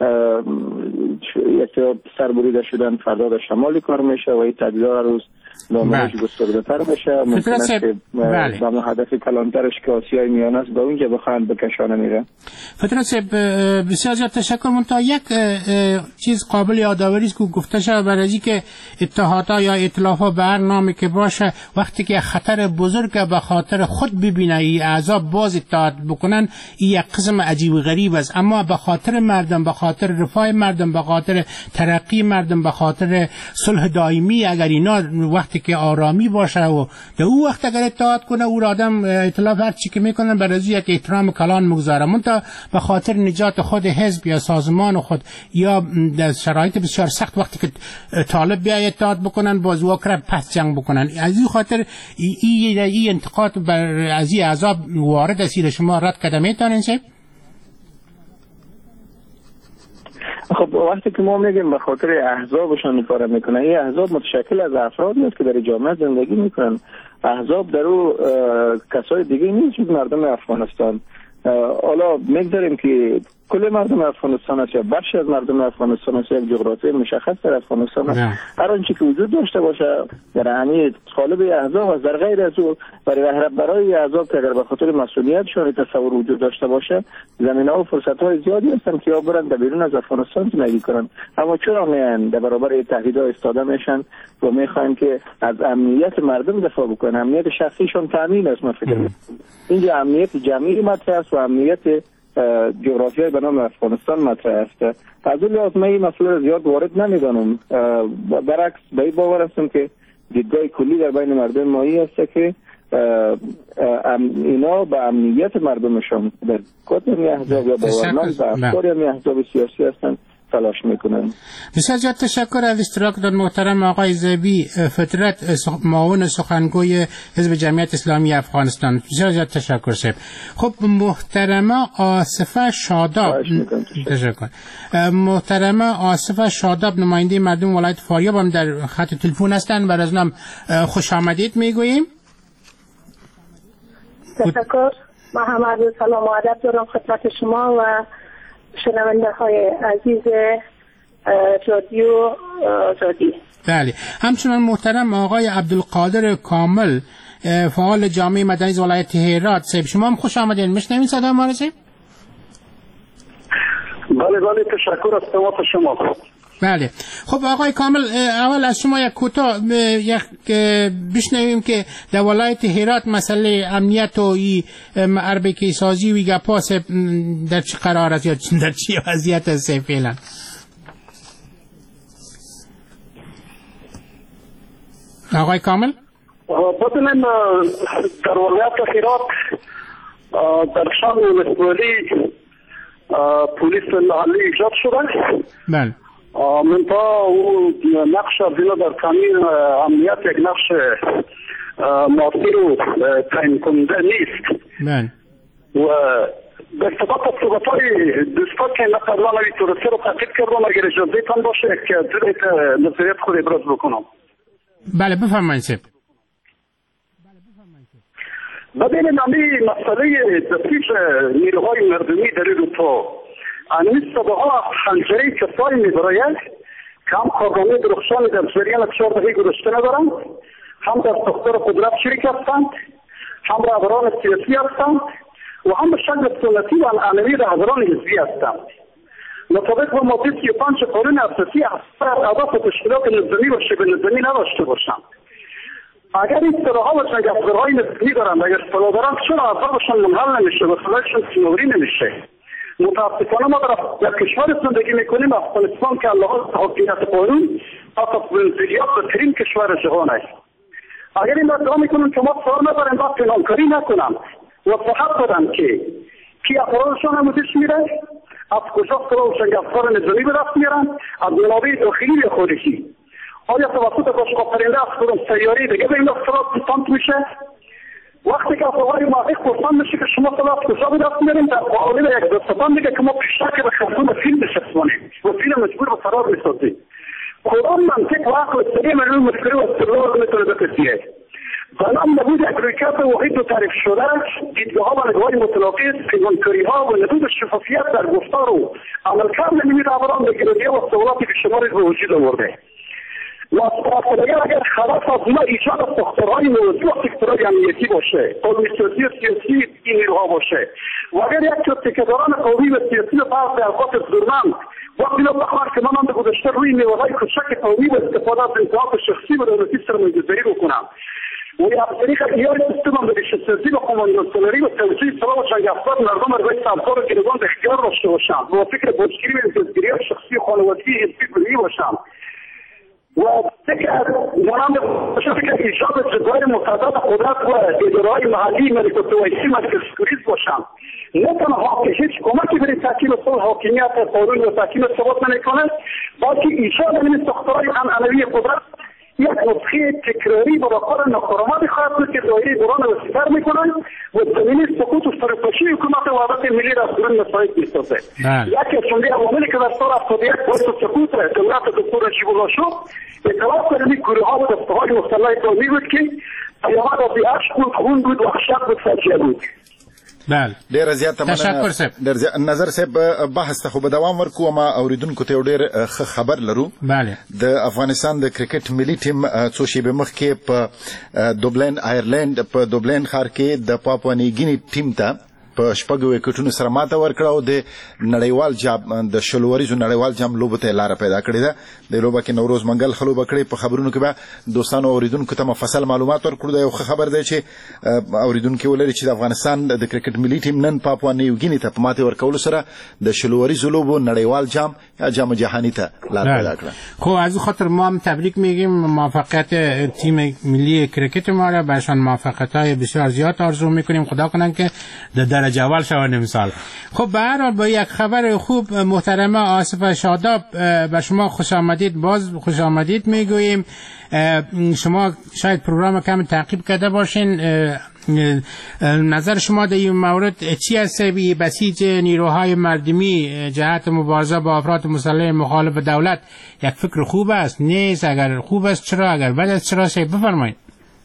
یک سر بریده شدن، فردا در شمالی کار میشه و این تهدیدها روز نامش گسترده‌تر بشه. ممکن است که با هدف کلانترش که آسیای میانه است به اونجا بخواهند بکشانه میره. فترت صاحب بسیار زیاد تشکر. منتها یک چیز قابل یادآوری است که گفته شد برای اینکه اتحادها یا ائتلافها به هر نامی که باشه وقتی که خطر بزرگ به خاطر خود ببینه این اعضا باز اتحاد بکنن، این یک قسم عجیب و غریب است، اما به خاطر مردم، به خاطر رفاه مردم، به خاطر ترقی مردم، به خاطر صلح دائمی، اگر اینا وقتی که آرامی باشه و در اون وقت اگر اتحاد کنه او آدم ائتلاف هر چی که میکنن برای یک احترام کلان مگذاره، منتها به خاطر نجات خود حزب یا سازمان خود یا در شرایط بسیار سخت وقتی که طالب بیا اتحاد بکنن باز واکر پس جنگ بکنن. از این خاطر این ای انتقاد بر از این اعضاب وارد است. شما رد کده میتونین سه؟ خب وقتی که ما میگیم به خاطر احزابشان کار میکنن، این احزاب متشکل از افرادی است که در جامعه زندگی میکنن. احزاب در او کسای دیگه نیست جز مردم افغانستان. حالا میگذاریم که کل مردم افغانستان است یا بخشی از مردم افغانستان است، یک جغرافی مشخص در افغانستان است. هر آنچه که وجود داشته باشه در اهمیت قالب احزاب است. در غیر از او برای برای احزاب که اگر به خاطر مسئولیتشان تصور وجود داشته باشه زمینه و فرصت های زیادی هستند که یا برن در بیرون از افغانستان زندگی کنن، اما چرا میان در برابر تهدیدها ایستاده میشن و میخوان که از امنیت مردم دفاع بکنن. امنیت شخصیشون تامین است. من فکر می‌کنم اینجا امنیت جمعی مطرح است و امنیت جغرافیایی به نام افغانستان مطرح است. از اون لحاظ من این مسئله زیاد وارد نمیدانم. برعکس به این باور هستم که دیدگاه کلی در بین مردم مایی است که اینا به امنیت مردمشان در کدوم احزاب یا باورمند به افکار یا احزاب سیاسی هستند تلاش میکنن. بسیار زیاد تشکر از اشتراک در محترم آقای زیبی فطرت، معاون سخنگوی حزب جمعیت اسلامی افغانستان. بسیار زیاد تشکر صاحب. خب محترمه آصفه شاداب، تشکر. محترمه آصفه شاداب نماینده مردم ولایت فاریاب هم در خط تلفن هستند. بر از نام خوش آمدید میگوییم. تشکر. ما هم عرض سلام و ادب دارم خدمت شما و شنونده های عزیز رادیو آزادی. بله. همچنان محترم آقای عبدالقادر کامل، فعال جامعه مدنی ولایت هرات. صاحب شما هم خوش آمدین. میشنوین صدای ما رو صاحب؟ بله بله تشکر از تماس شما. بله. خب آقای کامل اول از شما یک کوتاه یک بشنویم که در ولایت هرات مسئله امنیت و ای اربکی سازی و گپاس در چه قرار است یا در چه وضعیت است فعلا؟ آقای کامل ببینیم در ولایت هرات در شان مسئولی پلیس محلی ایجاد شده. بله. منتها او نقش دینا در تامین امنیت یک نقش مؤثر و تعیین کننده نیست. بله. و به ارتباط با صحبت‌های دوستان که قبلا این توریستی رو تعقیب کردم، اگر اجازه تان باشه که جلوی نظریت خود ابراز بکنم. بله بفرمایید. ببینید امی مسئله تفتیش نیروهای مردمی در این روزها انیست ها حنجره کسایی میبراید که هم کارنامه درخشانی در جریان چهاردهی گذشته ندارند، هم در ساختار قدرت شریک هستند، هم رهبران سیاسی هستند و هم به شکل سنتی و عنعنوی رهبران حزبی هستند. مطابق با ماده سی و پنج قانون اساسی اثر اهداف تشکیلات نظامی و شبه نظامی نداشته باشند. اگر این سراها و جنگ افزارهای نظامی دارند، اگر سلاح دارند، چرا اثرشان منحل نمیشه و سلاحشان سنوری نمیشه؟ متاسفانه ما در کشور زندگی میکنیم، افغانستان که لحاظ حاکمیت قانون پس از ونزویلا بهترین کشور جهان است. اگر این ادعا میکنن که ما سوار نداریم باید پنهانکاری نکنم و صحت دادن که کی افرادشان نمودش میره، از کجا سلاح و جنگ افزار نظامی به دست میارن، از منابع داخلی یا خارجی. آیا توسط باشگاه پرنده از کدام سیاره دیگه به این اختلاف دیسانت میشه؟ وقتی که افرادهای موافق پرسان میشه که شما سلاح از کجا به دست میارین، در مقابل یک دستان میگه که ما پیشتر که به خرطوم فیلم نشستمانیم و فیلم مجبور به فرار میسازیم. کدام منطق و عقل سلیم روی مشکلی و استقلال میتونه بکسیه؟ بنام نبود یک رویکرد واحد و تعریف شده، دیدگاه ها و نگاه‌های متناقض، پیمانکاری ها و نبود شفافیت در گفتار و عملکرد نیروی رهبران به گرفتاری و سوالاتی که شماری به وجود آورده. مصرف‌کننده اگر خلاف از ما ایجاد ساختارهای موضوع و سکتورهای امنیتی باشه، قومیتی و سیاسی این نیروها باشه و اگر یک تکه‌داران قومی و سیاسی و بعض اوقات زورمند وقتی را بخواد که من به گذشته روی نیروهای کوچک قومی و استفاده از انتخاب شخصی و دولتی سرمایه‌گذاری بکنم و یا از طریق احیای سیستم امنیتی و کماندوسالاری و توجیه سلاح و جنگ افزار مردم را روی سمتار و گروگان به اختیار داشته باشند و فکر بازگیری و امتیازگیری شخصی و خانوادگی حزبی بروی باشند و فکر مانند فکر ایجاد جزایر متعدد قدرت و اداره‌های محلی ملکوتویسی مرکزگریز باشند. نه تنها که هیچ کمکی برای تحکیم صلح حاکمیت قانون و تحکیم ثبات نمی‌کند، بلکه ایجاد این ساختارهای عنعنوی قدرت یک نسخه تکراری و راکار ناکارآمدی خواهد بود که دایره دوران وسیع‌تر می‌کنند و زمینه سقوط و سرپاشی حکومت وحدت ملی را از درون مساعد می‌سازد. یکی از جمله عواملی که در سال هفتاد و یک باعث سقوط دولت دکتر نجیب الله شد، اعتراف بر این گروه‌ها و دسته‌های مسلح قومی بود که پیامد از اشک بود، خون بود، وحشت بود، فاجعه بود. بله ډیر زیات تشکر صاحب. ډیر نظر صاحب بحث ته خو به دوام ورکو ما اوریدونکو ته ډیر ښه خبر لرو. بله د افغانستان د کرکټ ملي ټیم څو شیبې مخکې په دوبلین آیرلند په دوبلین ښار کې د پاپوا نیوګینی ټیم ته په شپږو وکټونو سره ماته ورکړه او د نړیوال جام د شلوریزو نړیوال جام لوبو ته لار پیدا کړې ده. د لوبه کې نوروز منګل خلوب کړې. په خبرونو کې به دوستانو اوریدونکو ته مفصل معلومات ورکړو. دا یو خبر دی چې اوریدونکو ولري چې د افغانستان د کرکټ ملي ټیم نن پاپوا نیوګینی ته په ماته ورکول سره د شلوریزو لوبو نړیوال جام یا جام جهانی ته لار پیدا کړه. خب از خاطر ما هم تبریک میگیم، موفقیت تیم ملی کرکت ما را برشان موفقیت‌های بسیار زیاد آرزو میکنیم. خدا کنن که در درجه اول شوند امسال. خب به هر حال با یک خبر خوب محترمه آصف شاداب به شما خوش آمدید، باز خوش آمدید میگوییم. شما شاید پروگرام کم تعقیب کرده باشین، نظر شما در این مورد چی است؟ بسیج نیروهای مردمی جهت مبارزه با افراد مسلح مخالف دولت یک فکر خوب است نیست؟ اگر خوب است چرا؟ اگر بد است چرا؟ شاید بفرمایید.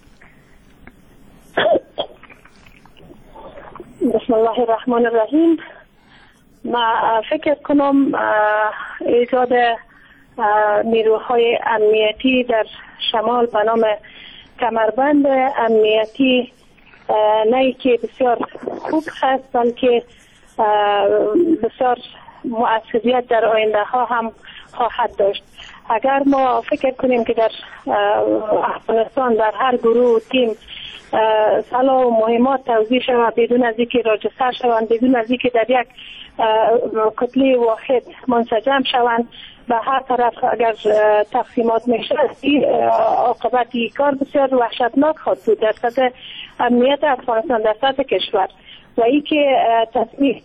بسم الله الرحمن الرحیم. ما فکر کنم ایجاد نیروهای امنیتی در شمال به نام کمربند امنیتی نه که بسیار خوب هست، بلکه بسیار مؤثریت در آینده ها هم خواهد داشت. اگر ما فکر کنیم که در افغانستان در هر گروه تیم سلاح و مهمات توزیع شود بدون از اینکه راجستر شوند، بدون از اینکه در یک کتله واحد منسجم شوند، به هر طرف اگر تقسیمات میشه عاقبت این کار بسیار وحشتناک خواهد بود در سطح امنیت افغانستان، در سطح کشور. و ای که تصمیم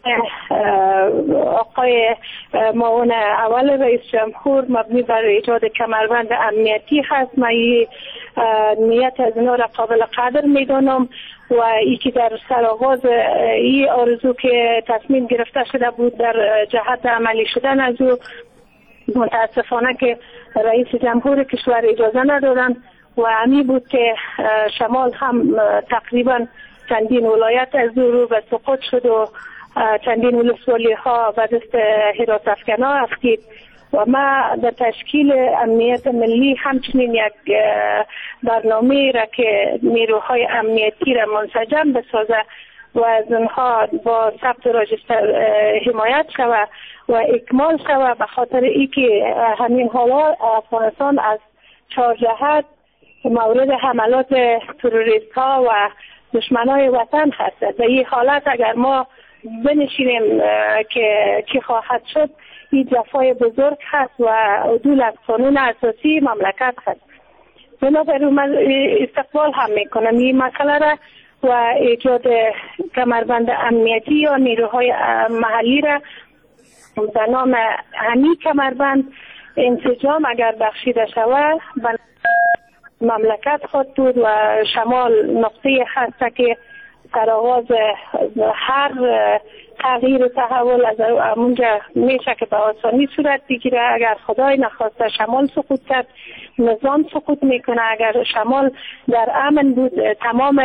آقای معاون اول رئیس جمهور مبنی بر ایجاد کمربند امنیتی هست، من این نیت از اینا را قابل قدر میدانم و ای که در سرآغاز این آرزو که تصمیم گرفته شده بود در جهت عملی شدن از او، متاسفانه که رئیس جمهور کشور اجازه ندادن و همی بود که شمال هم تقریبا چندین ولایت از رو به سقوط شد و چندین ولسوالی ها به دست حراس افکنها افتید و ما در تشکیل امنیت ملی همچنین یک برنامه را که نیروهای امنیتی را منسجم بسازه و از اونها با ثبت راجستر حمایت شود و اکمال شود به خاطر اینکه همین حالا افغانستان از چهار جهت مورد حملات تروریست ها و دشمنای وطن هست. در این حالت اگر ما بنشینیم که چی خواهد شد، این جفای بزرگ هست و عدول از قانون اساسی مملکت هست. بنابراین من استقبال هم میکنم این مسئله را و ایجاد کمربند امنیتی یا نیروهای محلی را به نام همی کمربند انسجام اگر بخشیده شود مملکت خود بود و شمال نقطه هست که سرآغاز هر تغییر و تحول از اونجا میشه که به آسانی صورت بگیره. اگر خدای نخواسته شمال سقوط کرد نظام سقوط میکنه. اگر شمال در امن بود تمام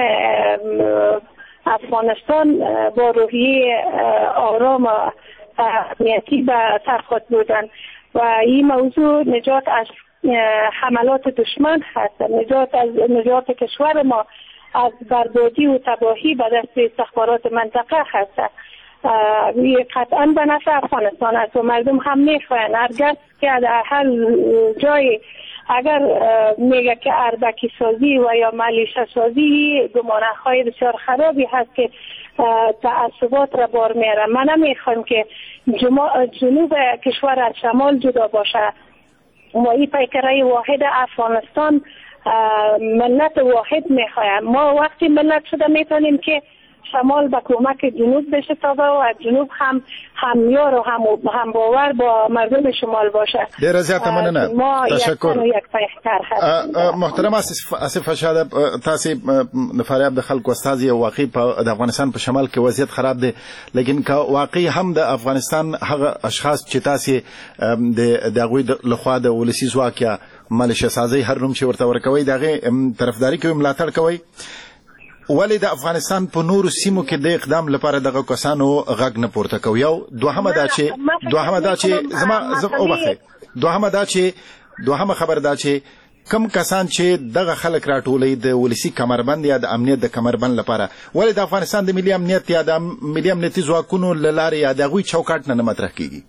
افغانستان با روحیه آرام و امنیتی به سر خود بودن و این موضوع نجات از حملات دشمن هست، نجات از نجات کشور ما از بربادی و تباهی به دست استخبارات منطقه هست. قطعا به نفع افغانستان است و مردم هم میخواهند هرگز که در هر جای اگر میگه که اربکی سازی و یا ملیشه سازی گمانه های بسیار خرابی هست که تعصبات را بار میاره. من نمیخوام که جنوب کشور از شمال جدا باشه. ما این پیکره واحد افغانستان ملت واحد میخوایم. ما وقتی ملت شده میتونیم که شمال به کمک جنوب بشه تابه و جنوب هم همیار و هم, هم باور با مردم شمال باشه. دیر زیاد مننه. ما تشکر. یک یک پیکر هست. محترم آصف شاده تاسې د فاریاب د خلکو استازي واقعي په د افغانستان په شمال کې وضعیت خراب دی، لیکن که واقعي هم د افغانستان هغه اشخاص چې تاسې د دغوی لخوا د ولسي ځواک یا ملیشه سازي هر نوم چې ورته ورکوي د هغې طرفداري کوي ملاتړ کوي، ولې د افغانستان په نورو سیمو کې د اقدام لپاره دغه کسانو غږ نه پورته کوي؟ یو دوهمه دا چې دوهمه دا چې زما وبخښئ دوهمه دا چې دوهمه خبر دا چې کم کسان چې دغه خلک راټولوي د ولسي کمربند یا د امنیت د کمربند لپاره، ولې د افغانستان د ملي امنیت یا د ملي امنیتي ځواکونو له لارې یا د هغوی چوکاټ نه نه مطرح کیږي؟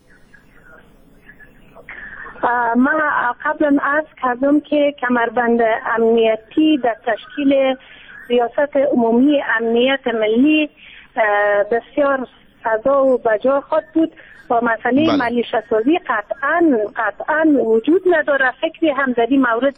ما قبلا عرض کردم که کمربند امنیتی در تشکیل ریاست عمومی امنیت ملی بسیار سزا و بجا خود بود و مسئله ملیشه سازی قطعا قطعا وجود نداره. فکری هم در این مورد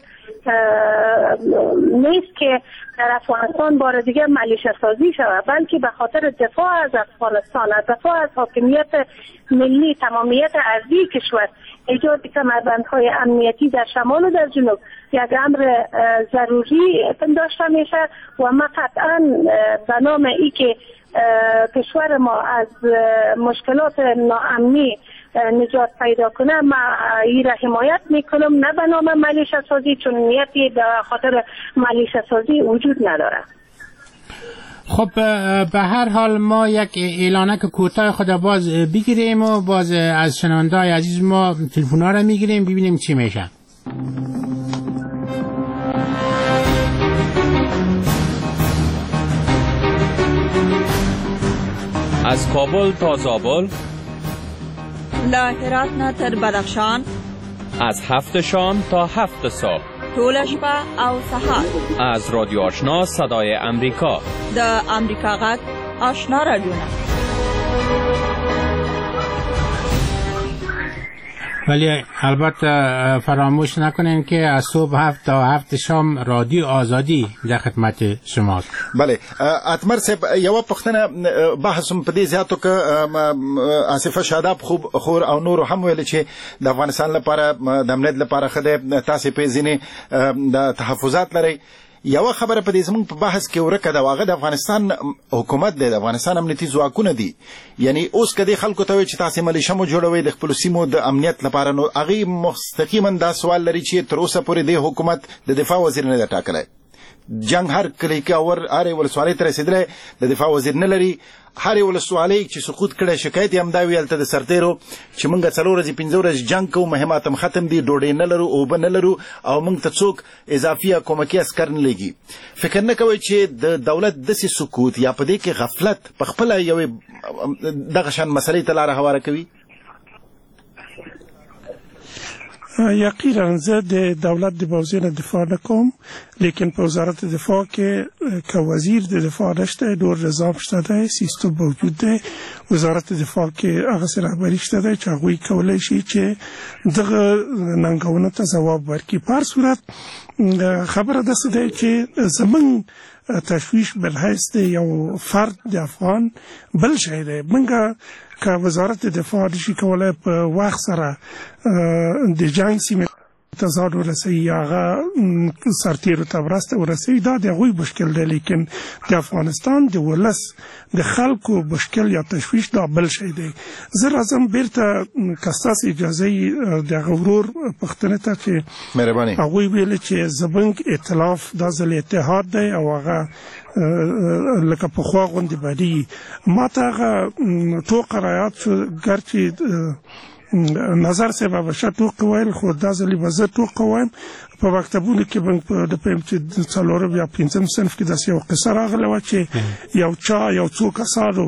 نیست که در افغانستان بار دیگه ملیشه سازی شود، بلکه به خاطر دفاع از افغانستان، دفاع از حاکمیت ملی، تمامیت ارضی کشور، ایجاد کمربندهای امنیتی در شمال و در جنوب یک امر ضروری داشته میشه و ما قطعا به نام ای که کشور ما از مشکلات ناامنی نجات پیدا کنه ما ای را حمایت میکنم، نه به نام ملیشه سازی، چون نیتی به خاطر ملیشه سازی وجود نداره. خب به هر حال ما یک اعلانک کوتاه خود باز بگیریم و باز از شنونده‌های عزیز ما تلفن‌ها را میگیریم ببینیم چی میشه. از کابل تا زابل، له هرات نه تر بدخشان، از هفت شام تا هفت صبح، ټول شپه او سهار، از رادیو آشنا صدای امریکا، د امریکا غږ آشنا رادیوونه. ولی البته فراموش نکنین که از صبح هفت تا هفت شام رادیو آزادی در خدمت شماست. بله اتمر صاحب یو پختنه بحث په دې زیاتو کې آصفه شاداب خوب خور او نور هم ویل چې د افغانستان لپاره د امنیت لپاره خدای تاسو په ځینې د تحفظات لري. یو خبره په دې زموږ په بحث کې ورکه دا واغه د افغانستان حکومت دی، د افغانستان امنیتي ځواکونه دي، یعنی اوس کدي خلکو ته چې تاسو ملیشه مو جوړوي د خپل سیمو د امنیت لپاره، نو هغه مستقیما دا سوال لري چې تر اوسه پورې د حکومت د دفاع وزیر نه ټاکلی، جنگ هر کلی کې اور هر ولسوالۍ ته رسیدلی د دفاع وزیر نه لري هر ولسوالۍ چې سقوط کړی شکایت یې همدا وي هلته د سرتیرو چې موږ څلور ورځې پنځه ورځې جنګ کوو مهمات هم ختم دي ډوډۍ نه لرو اوبه نه لرو او موږ ته څوک اضافي یا کومکي عسکر نه لېږي فکر نه کوئ چې د دولت داسې سقوط یا په دې کې غفلت په خپله یوې دغه شان مسلې ته لاره هواره کوي یقینا زه د دولت د موضوع نه دفاع نه کوم لیکن په وزارت دفاع کې که وزیر د دفاع نشته ډور نظام شته دی سیستم موجود دی وزارت دفاع کې هغه رهبري شته دی چې هغوی کولی شي چې دغه ننګونو ته ځواب ورکړي په هر صورت خبره داسې دی چې زموږ تشویش بالحیث د یو فرد د افغان بل شی دی موږ که وزارت دفاع نشي کولی په وخت سره د جنګ سیمې ته ځان ورسوي یا هغه سرتیرو ته مرسته ورسوي دا د هغوی مشکل دی لیکن د افغانستان د ولس د خلکو مشکل یا تشویش دا بل شی دی زه راځم بیرته که ستاسو اجازه وي د هغه ورور پوښتنې ته چې مهرباني هغوی ویل چې زموږ ائتلاف دا ځل اتحاد دی او هغه لکه پخوا غوندې بدي ما ته هغه ټوکه رایاد شو ګرچې نظر صاحب به ښه ټوکه ویل خو دا ځلې به زه ټوکه وایم په مکتبونو کې به د پیم چې څلورم یا پنځم صنف کې داسې یو قصه راغله وه چې یو چا یو څو کسانو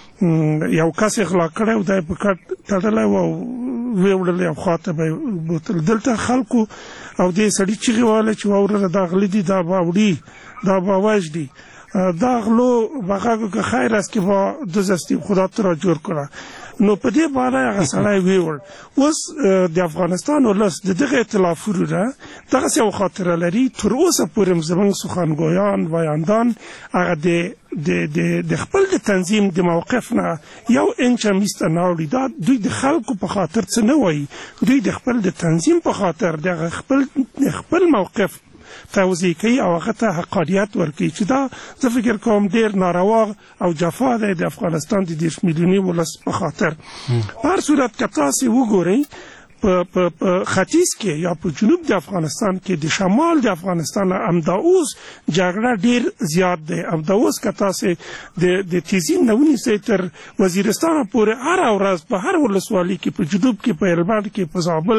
یو کس یې غلا کړی و دا یې په کټ تړلی و او ویې وړلی او خوا ته به یې بوتل دلته خلکو او دې سړي چیغې وهلې چې واوره دا غلی دي دا به وړي دا به وژني دا غلو به غږ که خیر است که با دزستی خدا تو را جور کنه نو په دې باره هغه سړی ویوړ اوس د افغانستان ولس د دغه ائتلافونو نه دغسې یو خاطره لري تر اوسه پورې هم زموږ سخنګویان وایندان هغه د د خپل د تنظیم د موقف نه یو انچ هم ایسته نه اوړي دا دوی د خلکو په خاطر څه نه وایي دوی د خپل د تنظیم په خاطر د خپل د خپل موقف توضیح کوي او هغه ته حقانیت ورکوي چې دا زه فکر کوم ډېر ناروا او جفا دی د افغانستان د دېرش میلیوني ولس په خاطر په هر صورت که تاسې وګورئ په ختیځ کې یا په جنوب د افغانستان کې د شمال د افغانستان همدا اوس جګړه ډېر زیات دی همدا اوس که تاسې د تیزین نه ونیسئ تر وزیرستانه پورې هره ورځ په هر ولسوالۍ کې په جنوب کې په هلمند کې په زابل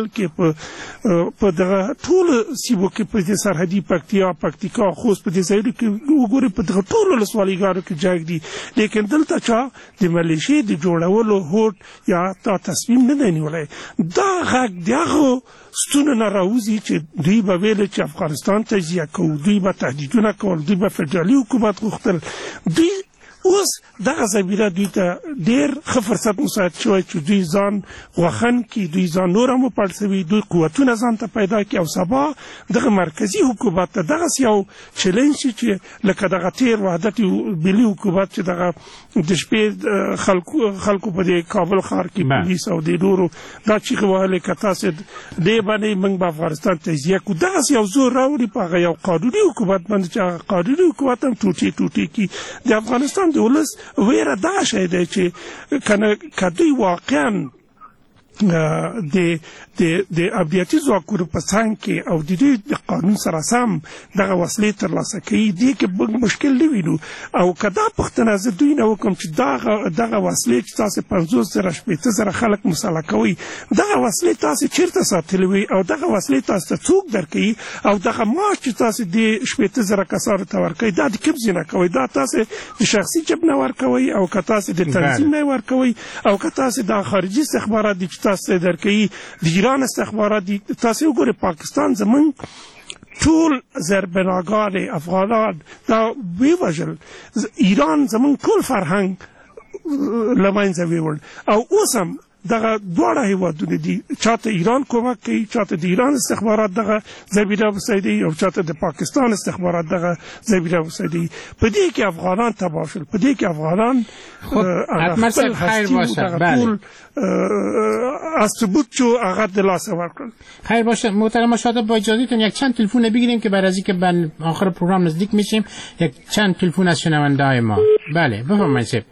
کې په دغه ټولو سیمو کې په دې سرحدي پکتیا پکتیکا خوست په دې ځایونو کې وګورئ په دغه ټولو ولسوالیګانو کې جنګ دي لیکن دلته چا د ملیشې د جوړولو هوډ یا دا تصمیم نه دی نیولی دا غږ د هغو ستونو نه راوځي چې دوی به ویل چې افغانستان تجزیه کوو دوی به تهدیدونه کول دوی به فدرالي حکومت غوښتل دوی اوس دغه زمینه دوی ته ډېر ښه فرصت مساعد شوی چې دوی ځان غوښن کړي دوی ځان نور هم وپړسوي دوی قوتونه ځان ته پیدا کړي او سبا دغه مرکزي حکومت ته دغسې یو چلنج شي چې لکه دغه تېر وحدت ملي حکومت چې دغه د شپې خلکو خلکو په دې کابل ښار کې پولیس او د نورو دا چیغې وهلې که تاسې دې باندې موږ به افغانستان تجزیه کړو دغسې یو زور راوړي په هغه یو قانوني حکومت باندې چې هغه قانوني حکومت هم ټوټې ټوټې کړي د افغانستان د ولس ویره دا شی دی چې که دوی واقعا د د د امنیتي ځواکونو په څنګ کې او د دوی د قانون سره سم دغه وسلې ترلاسه کوي دې کې موږ مشکل نه وینو او که دا پوښتنه زه دوی نه وکړم چې دغه دغه وسلې چې تاسې پنځوس زره شپېته زره خلک مسله کوئ دغه وسلې تاسې چېرته ساتلې وي او دغه وسلې تاسو ته څوک درکوي او دغه معاش چې تاسې د شپېته زره کسانو ته ورکوئ دا د کوم ځای نه کوئ دا تاسې د شخصي جب نه ورکوئ او که تاسې د تنظیم نه ورکوئ او که تاسې د خارجي استخبارات دي تاسو درکوي د ایران استخبارات دي تاسې وګورئ پاکستان زموږ ټول زربناګان افغانان دا ویوژل ایران زموږ ټول فرهنګ له منځه ویوړ او اوس هم دغه دواړه هیوادونه دي چاته ایران کمک کوي چاته د ایران استخبارات دغه زمینه مساعدوي او چاته د پاکستان استخبارات دغه زمینه مساعدوي په دې کې افغانان تباه شول په دې کې افغانان حتما صاحب خیر باشه بله از ثبوت چو هغه د لاسه ورکړل خیر باشه محترم شاده با اجازهتون یک چند تلفن بگیریم که بعد از اینکه به آخر پروگرام نزدیک میشیم یک چند تلفن از شنونده‌های ما بله بفرمایید صاحب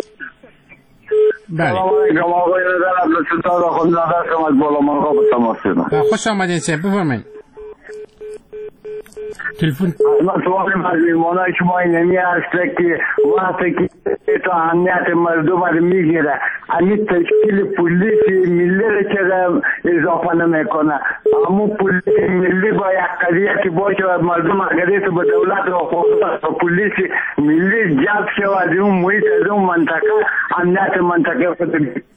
بله آقای نظر عبدالستار آخوند نظر شما از بالا منقا به تماس شدم خوش آمدین صاحب بفرمایید تلفن ما سوال مهمانای شما اینمی است که وقتی که تو امنیت مردم رو میگیره همین تشکیل پلیس ملی رو که اضافه نمیکنه، اما پلیس ملی با یک قضیه باشه و مردم اگر تو به دولت و پلیس ملی جلب شود از اون محیط از اون منطقه امنیت منطقه خود.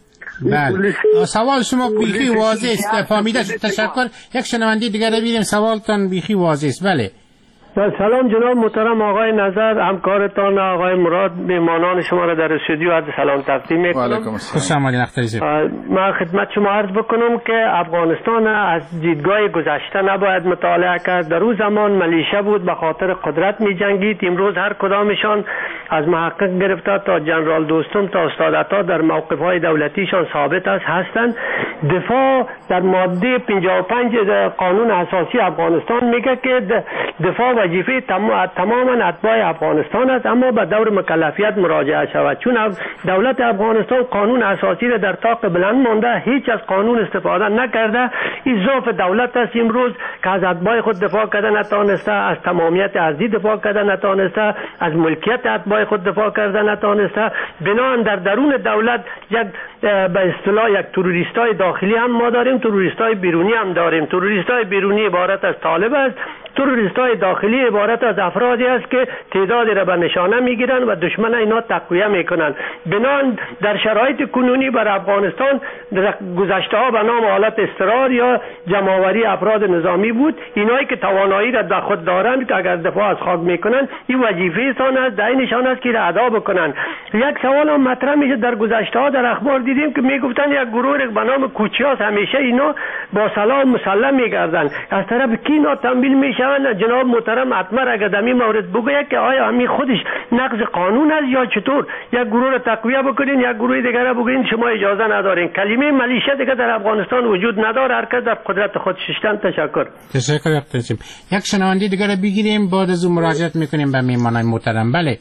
بله سوال شما بیخی واضح است، فهمیده شد. تشکر. یک شنونده دیگر رو بیریم، سوالتان بیخی واضح است. بله سلام جناب محترم آقای نظر، همکارتان آقای مراد، میهمانان شما را در استودیو عرض سلام تقدیم میکنم. خوش آمدید اختریزه. من خدمت شما عرض بکنم که افغانستان از دیدگاه گذشته نباید مطالعه کرد. در اون زمان ملیشه بود، به خاطر قدرت می جنگید. امروز هر کدامشان از محقق گرفته تا جنرال دوستم تا استاد عطا در موقف های دولتیشان ثابت است هستند. دفاع در ماده پنجاه و پنج قانون اساسی افغانستان میگه که دفاع وظیفه تماما اتباع افغانستان است، اما به دور مکلفیت مراجعه شود. چون دولت افغانستان قانون اساسی را در طاق بلند مانده، هیچ از قانون استفاده نکرده. این ضعف دولت است امروز که از اتباع خود دفاع کرده نتانسته، از تمامیت ارضی دفاع کرده نتانسته، از ملکیت اتباع خود دفاع کرده نتانسته. بنابراین در درون دولت یک به اصطلاح یک تروریستای داخلی هم ما داریم، تروریستای بیرونی هم داریم. تروریستای بیرونی عبارت از طالب است، تروریستای داخلی عبارت از افرادی است که تعدادی را به نشانه میگیرند و دشمن اینا تقویه میکنند. بنابراین در شرایط کنونی بر افغانستان گذشته ها به نام حالت اضطرار یا جمعآوری افراد نظامی بود. اینایی که توانایی را در خود دارند که اگر دفاع از خاک میکنند این وظیفه سان است، دینشان است که را ادا بکنند. یک سوال هم مطرح میشه، در گذشته ها در اخبار دیدیم که میگفتن یک گروه به نام کوچیاس همیشه اینا با سلام مسلم میگردن. از طرف کی اینا تمویل میشوند؟ جناب محترم حتما اگر در این مورد بگوید که آیا همین خودش نقض قانون است یا چطور؟ یک گروه را تقویه بکنین، یک گروه دیگر را بگوین شما اجازه ندارین. کلمه ملیشه دیگه در افغانستان وجود نداره، هر کس در قدرت خود ششتن. تشکر. تشکر اختیاریم. یک شنونده دیگر را بگیریم، بعد از اون مراجعه میکنیم به میهمانان محترم. بله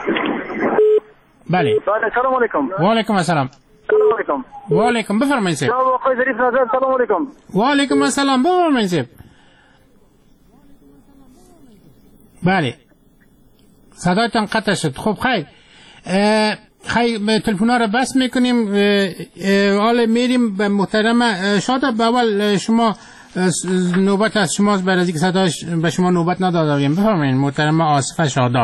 بله سلام علیکم. و علیکم السلام. سلام علیکم. و علیکم، بفرمایید. جناب آقای ظریف نظر، سلام علیکم. و علیکم السلام، بفرمایید. بله صدایتان قطع شد. خب خیر خیر تلفن‌ها رو بس میکنیم. حالا میریم به محترم شاداب. اول شما نوبت از شماست، برای اینکه صداش به شما نوبت ندادیم. بفرمایید محترم آصفه شاداب.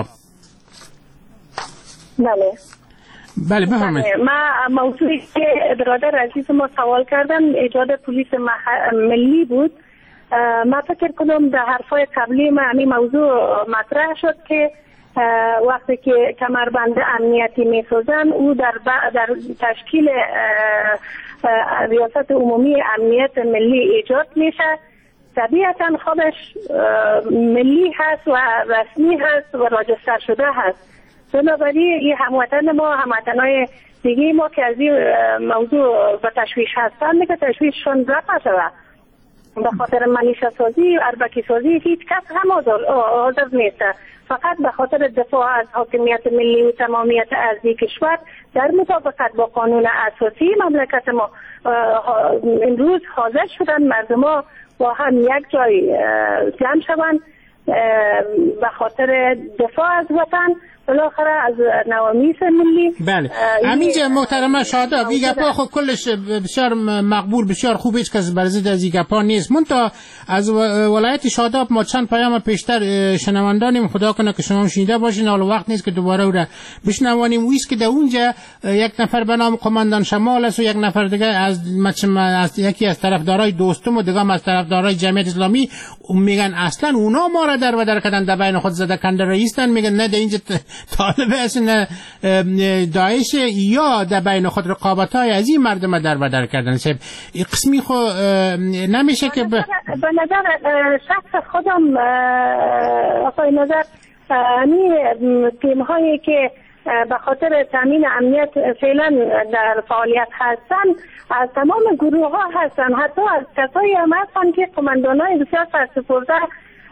بله بله بفرمایید. ما موضوعی که برادر عزیز ما سوال کردن ایجاد پلیس مح... ملی بود. ما فکر کنم در حرفای قبلی ما همین موضوع مطرح شد که وقتی که کمربند امنیتی میسازن او در, در تشکیل ریاست عمومی امنیت ملی ایجاد میشه. طبیعتا خودش ملی هست و رسمی هست و راجستر شده هست. بنابراین این هموطن ما، هموطنهای دیگه ما که از این موضوع به تشویش هستن دیگه تشویششون رفع شده. به خاطر منیشه سازی، اربکی سازی هیچ کس هم حاضر نیست. فقط به خاطر دفاع از حاکمیت ملی و تمامیت ارضی کشور در مطابقت با قانون اساسی مملکت ما امروز حاضر شدن مردم ها با هم یک جای جمع شوند به خاطر دفاع از وطن، بالاخره از نوامیس ملی. بله همینجا محترمه شاداب این گپا خب کلش بسیار مقبول، بسیار خوب، هیچ کس بر ضد از این گپا نیست. منتها از ولایت شاداب ما چند پیام پیشتر شنوندانیم، خدا کنه که شما شنیده باشین، حالا وقت نیست که دوباره او را بشنوانیم. ویست که در اونجا یک نفر به نام قماندان شمال است و یک نفر دیگه از از یکی از طرفدارای دوستم و دیگه از طرفدارای جمعیت اسلامی میگن اصلا اونا ما را در و در کردن، در بین خود زده کنده رئیسن. میگن نه در اینجا طالب اصلا داعش یا در بین خود رقابت‌های از این مردم در و در کردن. این قسمی خو نمیشه که به نظر شخص خودم آقای نظر همین تیم‌هایی که به خاطر تامین امنیت فعلا در فعالیت هستن از تمام گروه ها هستن، حتی از کسایی هم هستن که قماندانای بسیار سرسپرده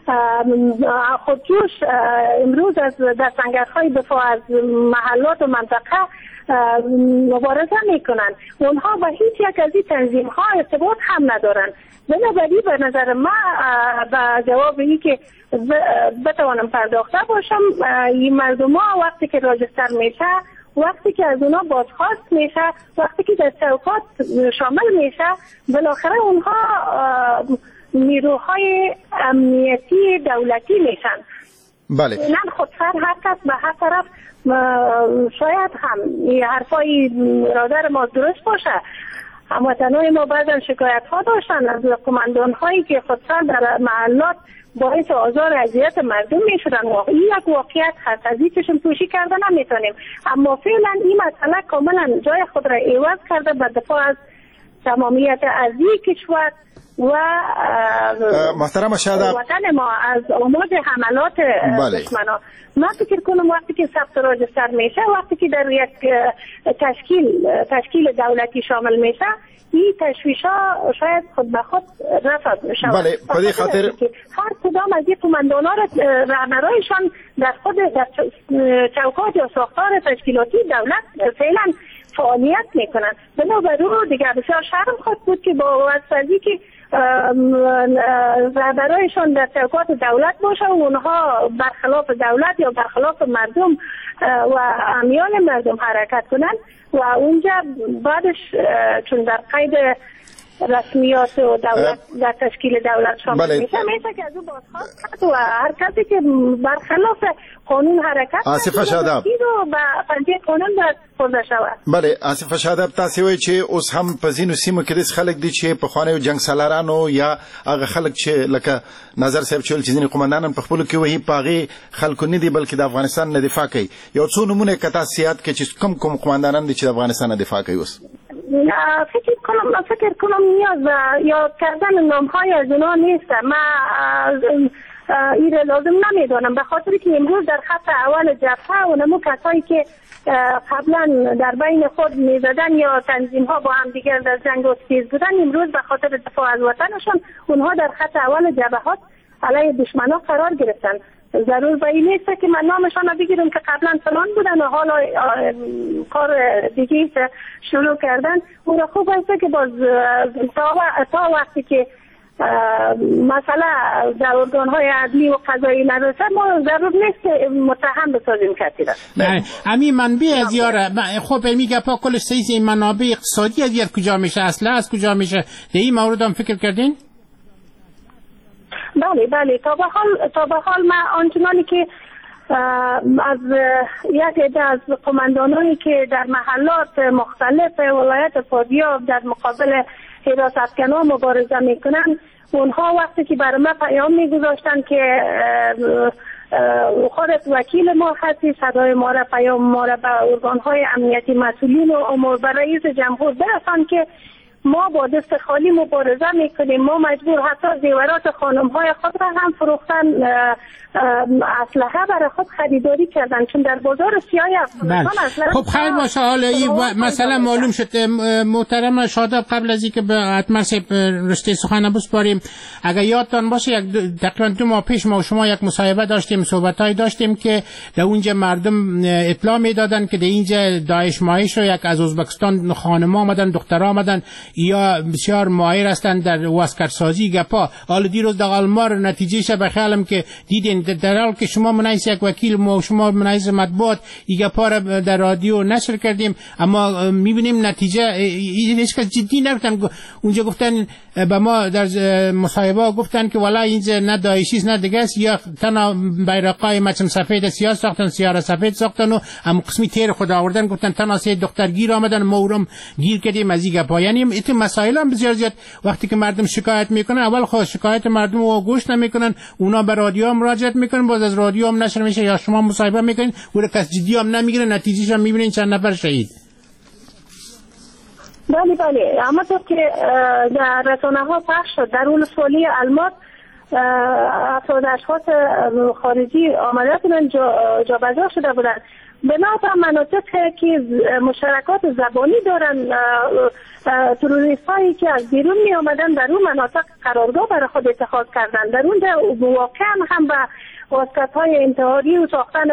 خودجوش امروز از در سنگرهای دفاع از محلات و منطقه مبارزه میکنن. اونها با هیچ یک از این تنظیم ها ارتباط هم ندارن. بنابراین به نظر ما با جواب این که بتوانم پرداخته باشم، این مردم ها وقتی که راجستر میشه، وقتی که از اونا بازخواست میشه، وقتی که در چوکات شامل میشه، بالاخره اونها نیروهای امنیتی دولتی میشن. بله. نه خودسر هر کس به هر طرف شاید هم این حرفای برادر ما درست باشه. هموطنان ما بعضا شکایت ها داشتن از قماندان هایی که خودسر در محلات باعث آزار و اذیت مردم میشدن. این یک واقعیت هست، از این چشم پوشی کرده نمیتونیم. اما فعلا این مسئله کاملا جای خود را عوض کرده به دفاع از تمامیت ارضی کشور و محترم شاداب وطن ما از آماج حملات دشمنان. من فکر کنم وقتی که ثبت راجستر میشه، وقتی که در یک تشکیل تشکیل دولتی شامل میشه، این تشویش ها شاید خود به خود رفع شود. بله، بدی خاطر هر کدام از این قماندان ها رهبرایشان در خود در چوکات یا ساختار تشکیلاتی دولت فعلا فعالیت میکنن. بنابراین دیگر بسیار شرم خواهد بود که با واسطه که رهبرایشان در چوکات دولت باشه و اونها برخلاف دولت یا برخلاف مردم و امیال مردم حرکت کنن و اونجا بعدش چون در قید رسمیات و دولت در تشکیل دولت شامل بله. میشه میشه که از او بازخواست کرد و هر کسی که برخلاف قانون حرکت آصف شاداب رو به پنجه قانون باید خورده شود. بله آصف شاداب، تاسو وایي چې اوس هم په ځینو سیمو کې داسې خلک دي چې پخوانیو جنګ سالارانو یا هغه خلک چې لکه نظر صاحب چې ولې چې ځینې قمندانان په خپلو کې وایي په هغې خلکو نه دي بلکې د افغانستان نه دفاع کوي. یو څو نومونه یې که تاسو یاد کړئ چې کوم کوم قمندانان دي چې د افغانستان نه دفاع کوي اوس؟ فکر کنم فکر کنم نیاز به یاد کردن نام های از اونا نیست. من این لازم نمیدونم، به خاطر که امروز در خط اول جبهه و نمو کسایی که قبلا در بین خود میزدن یا تنظیم ها با هم دیگر در جنگ و ستیز بودن، امروز به خاطر دفاع از وطنشان اونها در خط اول جبهات علیه دشمنا قرار گرفتن. ضرور به این نیست که من نامشان رو بگیرم که قبلا فلان بودن و حالا کار دیگه شروع کردن. اون را خوب است که باز تا وقتی که مسئله در ارگان‌های عدلی و قضایی نرسه، ما ضرور نیست متهم بسازیم کسی را. نه امی منبع از یاره خب میگه پا کلش سیز این منابع اقتصادی از یار کجا میشه، اصلا از کجا میشه؟ در این مورد هم فکر کردین؟ بله بله تا به حال تا به حال من آنچنانی که از یک عده از قماندانانی که در محلات مختلف ولایت فاضیاب در مقابل حراستکنان مبارزه میکنن، اونها وقتی که برای ما پیام میگذاشتن که خودت وکیل ما هستی، صدای ما را پیام ما را به ارگانهای امنیتی مسئولین و امور به رئیس جمهور برسان که ما با دست خالی مبارزه میکنیم. ما مجبور حتی زیورات خانم های خود را هم فروختن، اسلحه برای خود خریداری کردن، چون در بازار سیاه افغانستان اسلحه. خب خیر باشه، حالا این مثلا معلوم شد. محترم شاداب، قبل از اینکه به اتمر رشته سخن بسپاریم، اگر یادتان باشه یک تقریبا دو ماه پیش ما و شما یک مصاحبه داشتیم، صحبتایی داشتیم که در اونجا مردم اطلاع میدادن که در اینجا داعش مایش رو یک از ازبکستان خانم آمدن، دختر آمدن یا بسیار ماهر هستند در واسکرسازی گپا. حالا دیروز در آلمار نتیجهش به خیالم که دیدین در حال که شما منعیس یک وکیل ما و شما منعیس مطبوعات این گپا را در رادیو نشر کردیم، اما میبینیم نتیجه هیچ کس جدی نگفتن. اونجا گفتن به ما در مصاحبه گفتن که والا اینجا نه داعشی نه دیگه است، یا تنها بیرقای مچم سفید سیاه ساختن، سیاه سفید ساختن و هم قسمی تیر خود آوردن، گفتن تنها سه دختر گیر آمدن، ما اورم گیر کردیم از این گپا. یعنی این مسائل هم بسیار زیاد وقتی که مردم شکایت میکنن، اول خود شکایت مردم رو گوش نمیکنن، اونا به رادیو هم مراجعه میکنن، باز از رادیو هم نشر میشه یا شما مصاحبه میکنین، اون کس جدی هم نمیگیره، نتیجهش هم میبینین چند نفر شهید. بله بله، اما تو که در رسانه ها پخش شد در اون سوالی الماس افراد اشخاص خارجی آمده بودن، جا, جا بجا شده بودن بنا به مناطق که مشترکات زبانی دارن، تروریست هایی که از بیرون می آمدن در اون مناطق قرارگاه برای خود اتخاذ کردن. در اونجا واقعا هم به واسطه های انتحاری و ساختن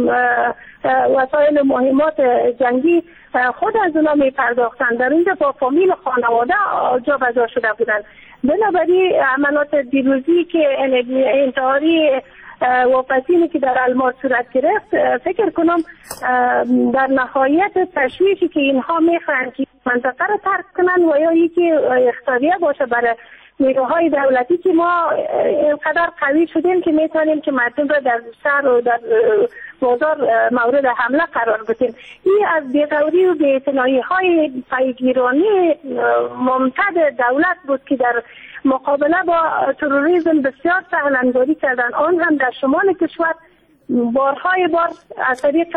وسایل مهمات جنگی خود از اونا می پرداختن. در اونجا با فامیل و خانواده جا بجا شده بودن. بنابراین عملات دیروزی که انتحاری واپسینی که در الماس صورت گرفت، فکر کنم در نهایت تشویشی که اینها میخواهند که منطقه رو ترک کنن و یا یکی اختیاریه باشه برای نیروهای دولتی که ما اینقدر قوی شدیم که میتونیم که مردم را در شهر و در بازار مورد حمله قرار بدیم. این از بی‌غوری و بی‌اعتنایی های پیگیرانی ممتد دولت بود که در مقابله با تروریسم بسیار سهلنگاری کردن، آن هم در شمال کشور بارهای بار از طریق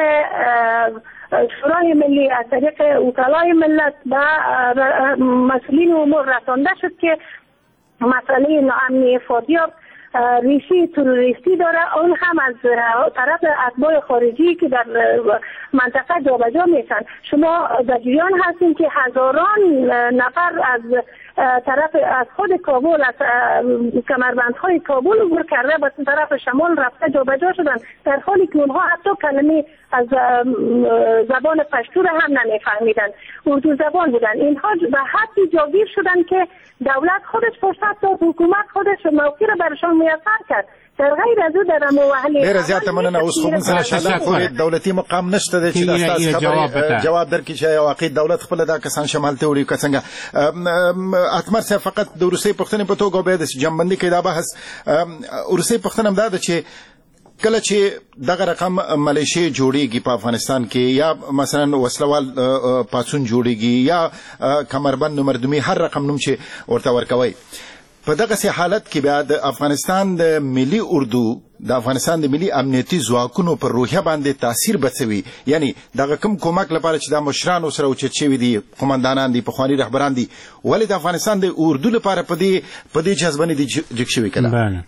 شورای ملی، از طریق وکلای ملت و مسئولین امور رسانده شد که مسئله ناامنی فاریاب ریشه تروریستی داره، اون هم از طرف اتباع خارجی که در منطقه جابجا میشن. شما در جریان هستین که هزاران نفر از طرف از خود کابل، از کمربندهای کابل عبور کرده به طرف شمال رفته جابجا شدن، در حالی که اونها حتی کلمه از زبان پشتو را هم نمیفهمیدن، اردو زبان بودن. اینها به حدی جاگیر شدن که دولت خودش فرصت داد، حکومت خودش موقعی را برشان میسر کرد. در غیر از او در موحلی ډیره زیاته مننه. اوس خو موږ سره شاله پورې دولتي مقام نشته دی چې د تاسو خبرې جواب درکړي چې واقعي دولت خپل دا کسان شمال ته وړي که څنګه. اتمر صاحب فقط د روسي پښتنې په توګه به د جنبندي کې دا بحث روسي پښتنه هم دا ده چې کله چې دغه رقم ملیشي جوړیږي په افغانستان کې یا مثلا وسلوال پاڅون جوړیږي یا کمربند مردمي هر رقم نوم چې ورته ورکوي، په دغه حالت کې بیا د افغانستان د ملي اردو د افغانستان د ملي امنیتي ځواکونو پر روحیه باندې تاثیر بڅوي. یعنی دغه کوم کومک لپاره چې د مشرانو سره اوچت شوي دي، قومندانان دي، پخواني رهبران دي، ولې د افغانستان د اردو لپاره په دې په دې جذبه نه دي جګ شوي کله؟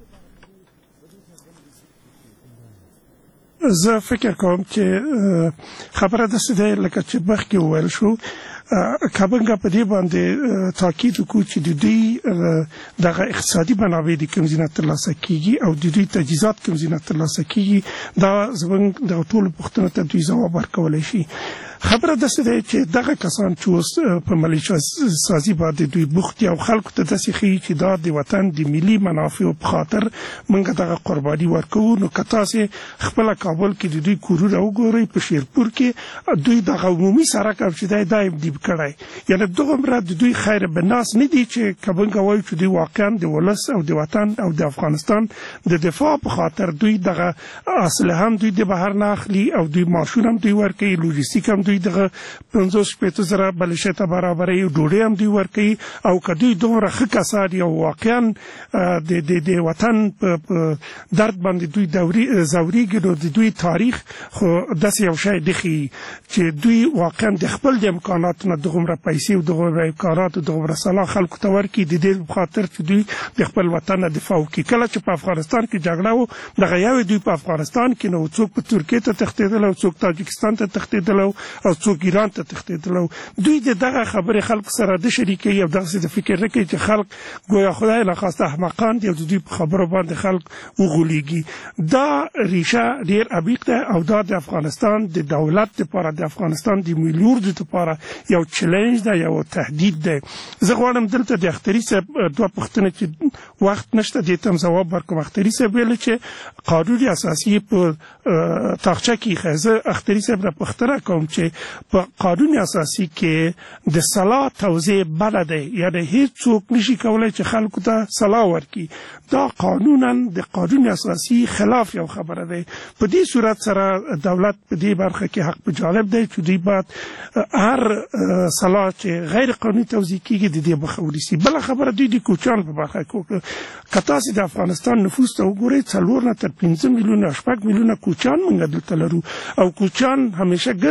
زه فکر کوم چې خبره داسې ده لکه چې مخکې وویل شو، کابنګه په دې باندې تاکید وکړو چې د دوی دغه اقتصادي منابع د کوم ځای نه ترلاسه کیږي او د دوی تجهیزات کوم ځای نه ترلاسه کیږي، دا زموږ د ټولو پوښتنو ته دوی ځواب ورکولی شي. خبره داسې ده چې دغه کسان چې اوس په ملیشیا سازي باندې دوی بوخت دي او خلکو ته داسې ښیي چې دا د وطن د ملي منافعو په خاطر موږ دغه قرباني ورکوو. نو که تاسې خپله کابل کې د دوی کورونه وګورئ، په شیرپور کې دوی دغه عمومي سړک چې دی دا یې ډیب کړی، یعنې دومره د دوی خیر بناس نه دي چې که موږ وایو چې دوی واقعا د ولس او د وطن او د افغانستان د دفاع په خاطر دوی دغه اسلحه هم دوی د بهر نه اخلي او دوی ماشون هم دوی ورکوي، لوجستیک هم دوی دغه پنځوس شپېته زره بلشې ته برابروي، ډوډۍ هم دوی ورکوي. او که دوی دومره ښه کسان دي او واقعا د وطن په درد باندې دوی ځورېږي، نو د دوی تاریخ خو داسې یو شی دښي چې دوی واقعا د خپل د امکاناتو نه دغومره پیسې او دغومره امکانات او دغومره سلاح خلکو ته ورکړي د دې په خاطر چې دوی د خپل وطن نه دفاع وکړي. کله چې په افغانستان کې جګړه و، دغه یو دوی په افغانستان کې نو څوک په ترکیې ته تښتېدل او څوک تاجکستان ته تښتېدل او څوک ایران ته تښتېدل. دوی د دغه خبرې خلکو سره د شریکوي او دغسې د فکر نه کوي چې خلک ګویا خدای ناخواسته احمقان دي او د دوی په خبرو باندې خلک وغولیږي. دا ریشه ډېر عمیق ده او دا د افغانستان د دولت لپاره، د افغانستان د ملي اردو لپاره یو چلنج ده، یو تهدید ده. زه غواړم دلته د اختري صاحب دوه پوښتنې چې وخت نشته دې ته هم ځواب ورکړم. اختري صاحب ویل چې قانون اساسي په تاخچه کې ایښی. زه اختري صاحب نه پوښتنه کوم چې په قانون اساسي کې د سلاح توزیع بله دی، یعنې هیڅوک نشي کولی چې خلکو ته سلاح ورکړي. دا قانونا د قانون اساسي خلاف یو خبره دی. په دې صورت سره دولت په دې برخه کې حق په جانب دی چې دوی باید هر سلاح چې غیر قانوني توزیع کیږي د دې مخه ونیسي. بله خبره دوی د کوچیانو په برخه کې، که تاسې د افغانستان نفوس ته وګورئ، څلور نه تر پنځه میلیونه شپږ میلیونه کوچیان موږ دلته لرو او کوچیان همیشه ګرځنده دي.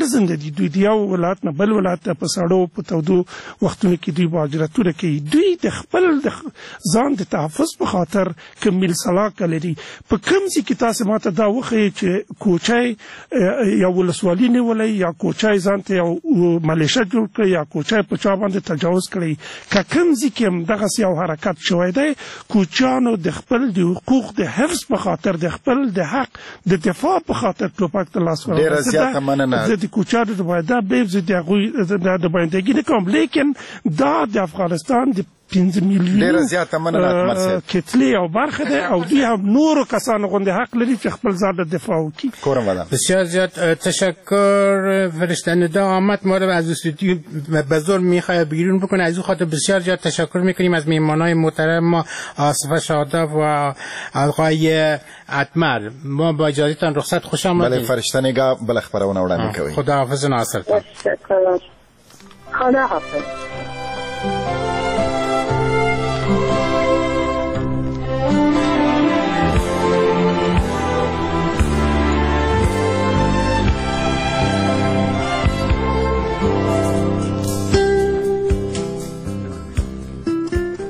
کیږي دوی د یو ولایت نه بل ولایت ته په سړو په تودو وختونو کې دوی مهاجرتونه کوي دوی د خپل د ځان د تحفظ په خاطر کمیل سلاک لري په کوم ځای کې تاسو ماته دا وښیئ چې کوچی یا ولسوالي نیولی یا کوچی ځان ته یو ملیشه جوړ کړي یا کوچی په چا باندې تجاوز کړي که کوم ځای کې هم دغسې یو حرکت شوی دی کوچیانو د خپل د حقوق د حفظ په خاطر د خپل د حق د دفاع په خاطر ټوپک ته لاس ورکړي ډېره زیاته مننه زه د کوچیانو د باید بې د هغوی د بایندګي نه کوم لیکن دا د افغانستان د پنځه میلیونو کتلې او برخه ده او دوی هم نورو کسانو غوندې حق لري چې خپل ځان ته دفاع وکړي. بسیار زیاد تشکر فرشته ندا آمد ما رو از استودیو به زور میخواه بیرون بکنه از او خاطر بسیار زیاد تشکر میکنیم از میهمانای محترم ما آصفه شاداب و آقای اتمر. ما با اجازهتان رخصت خوش آمدید. بله فرشته نگاه بل خبرونه وړاندې کوي. خداحافظ ناصر. تشکر. خداحافظ.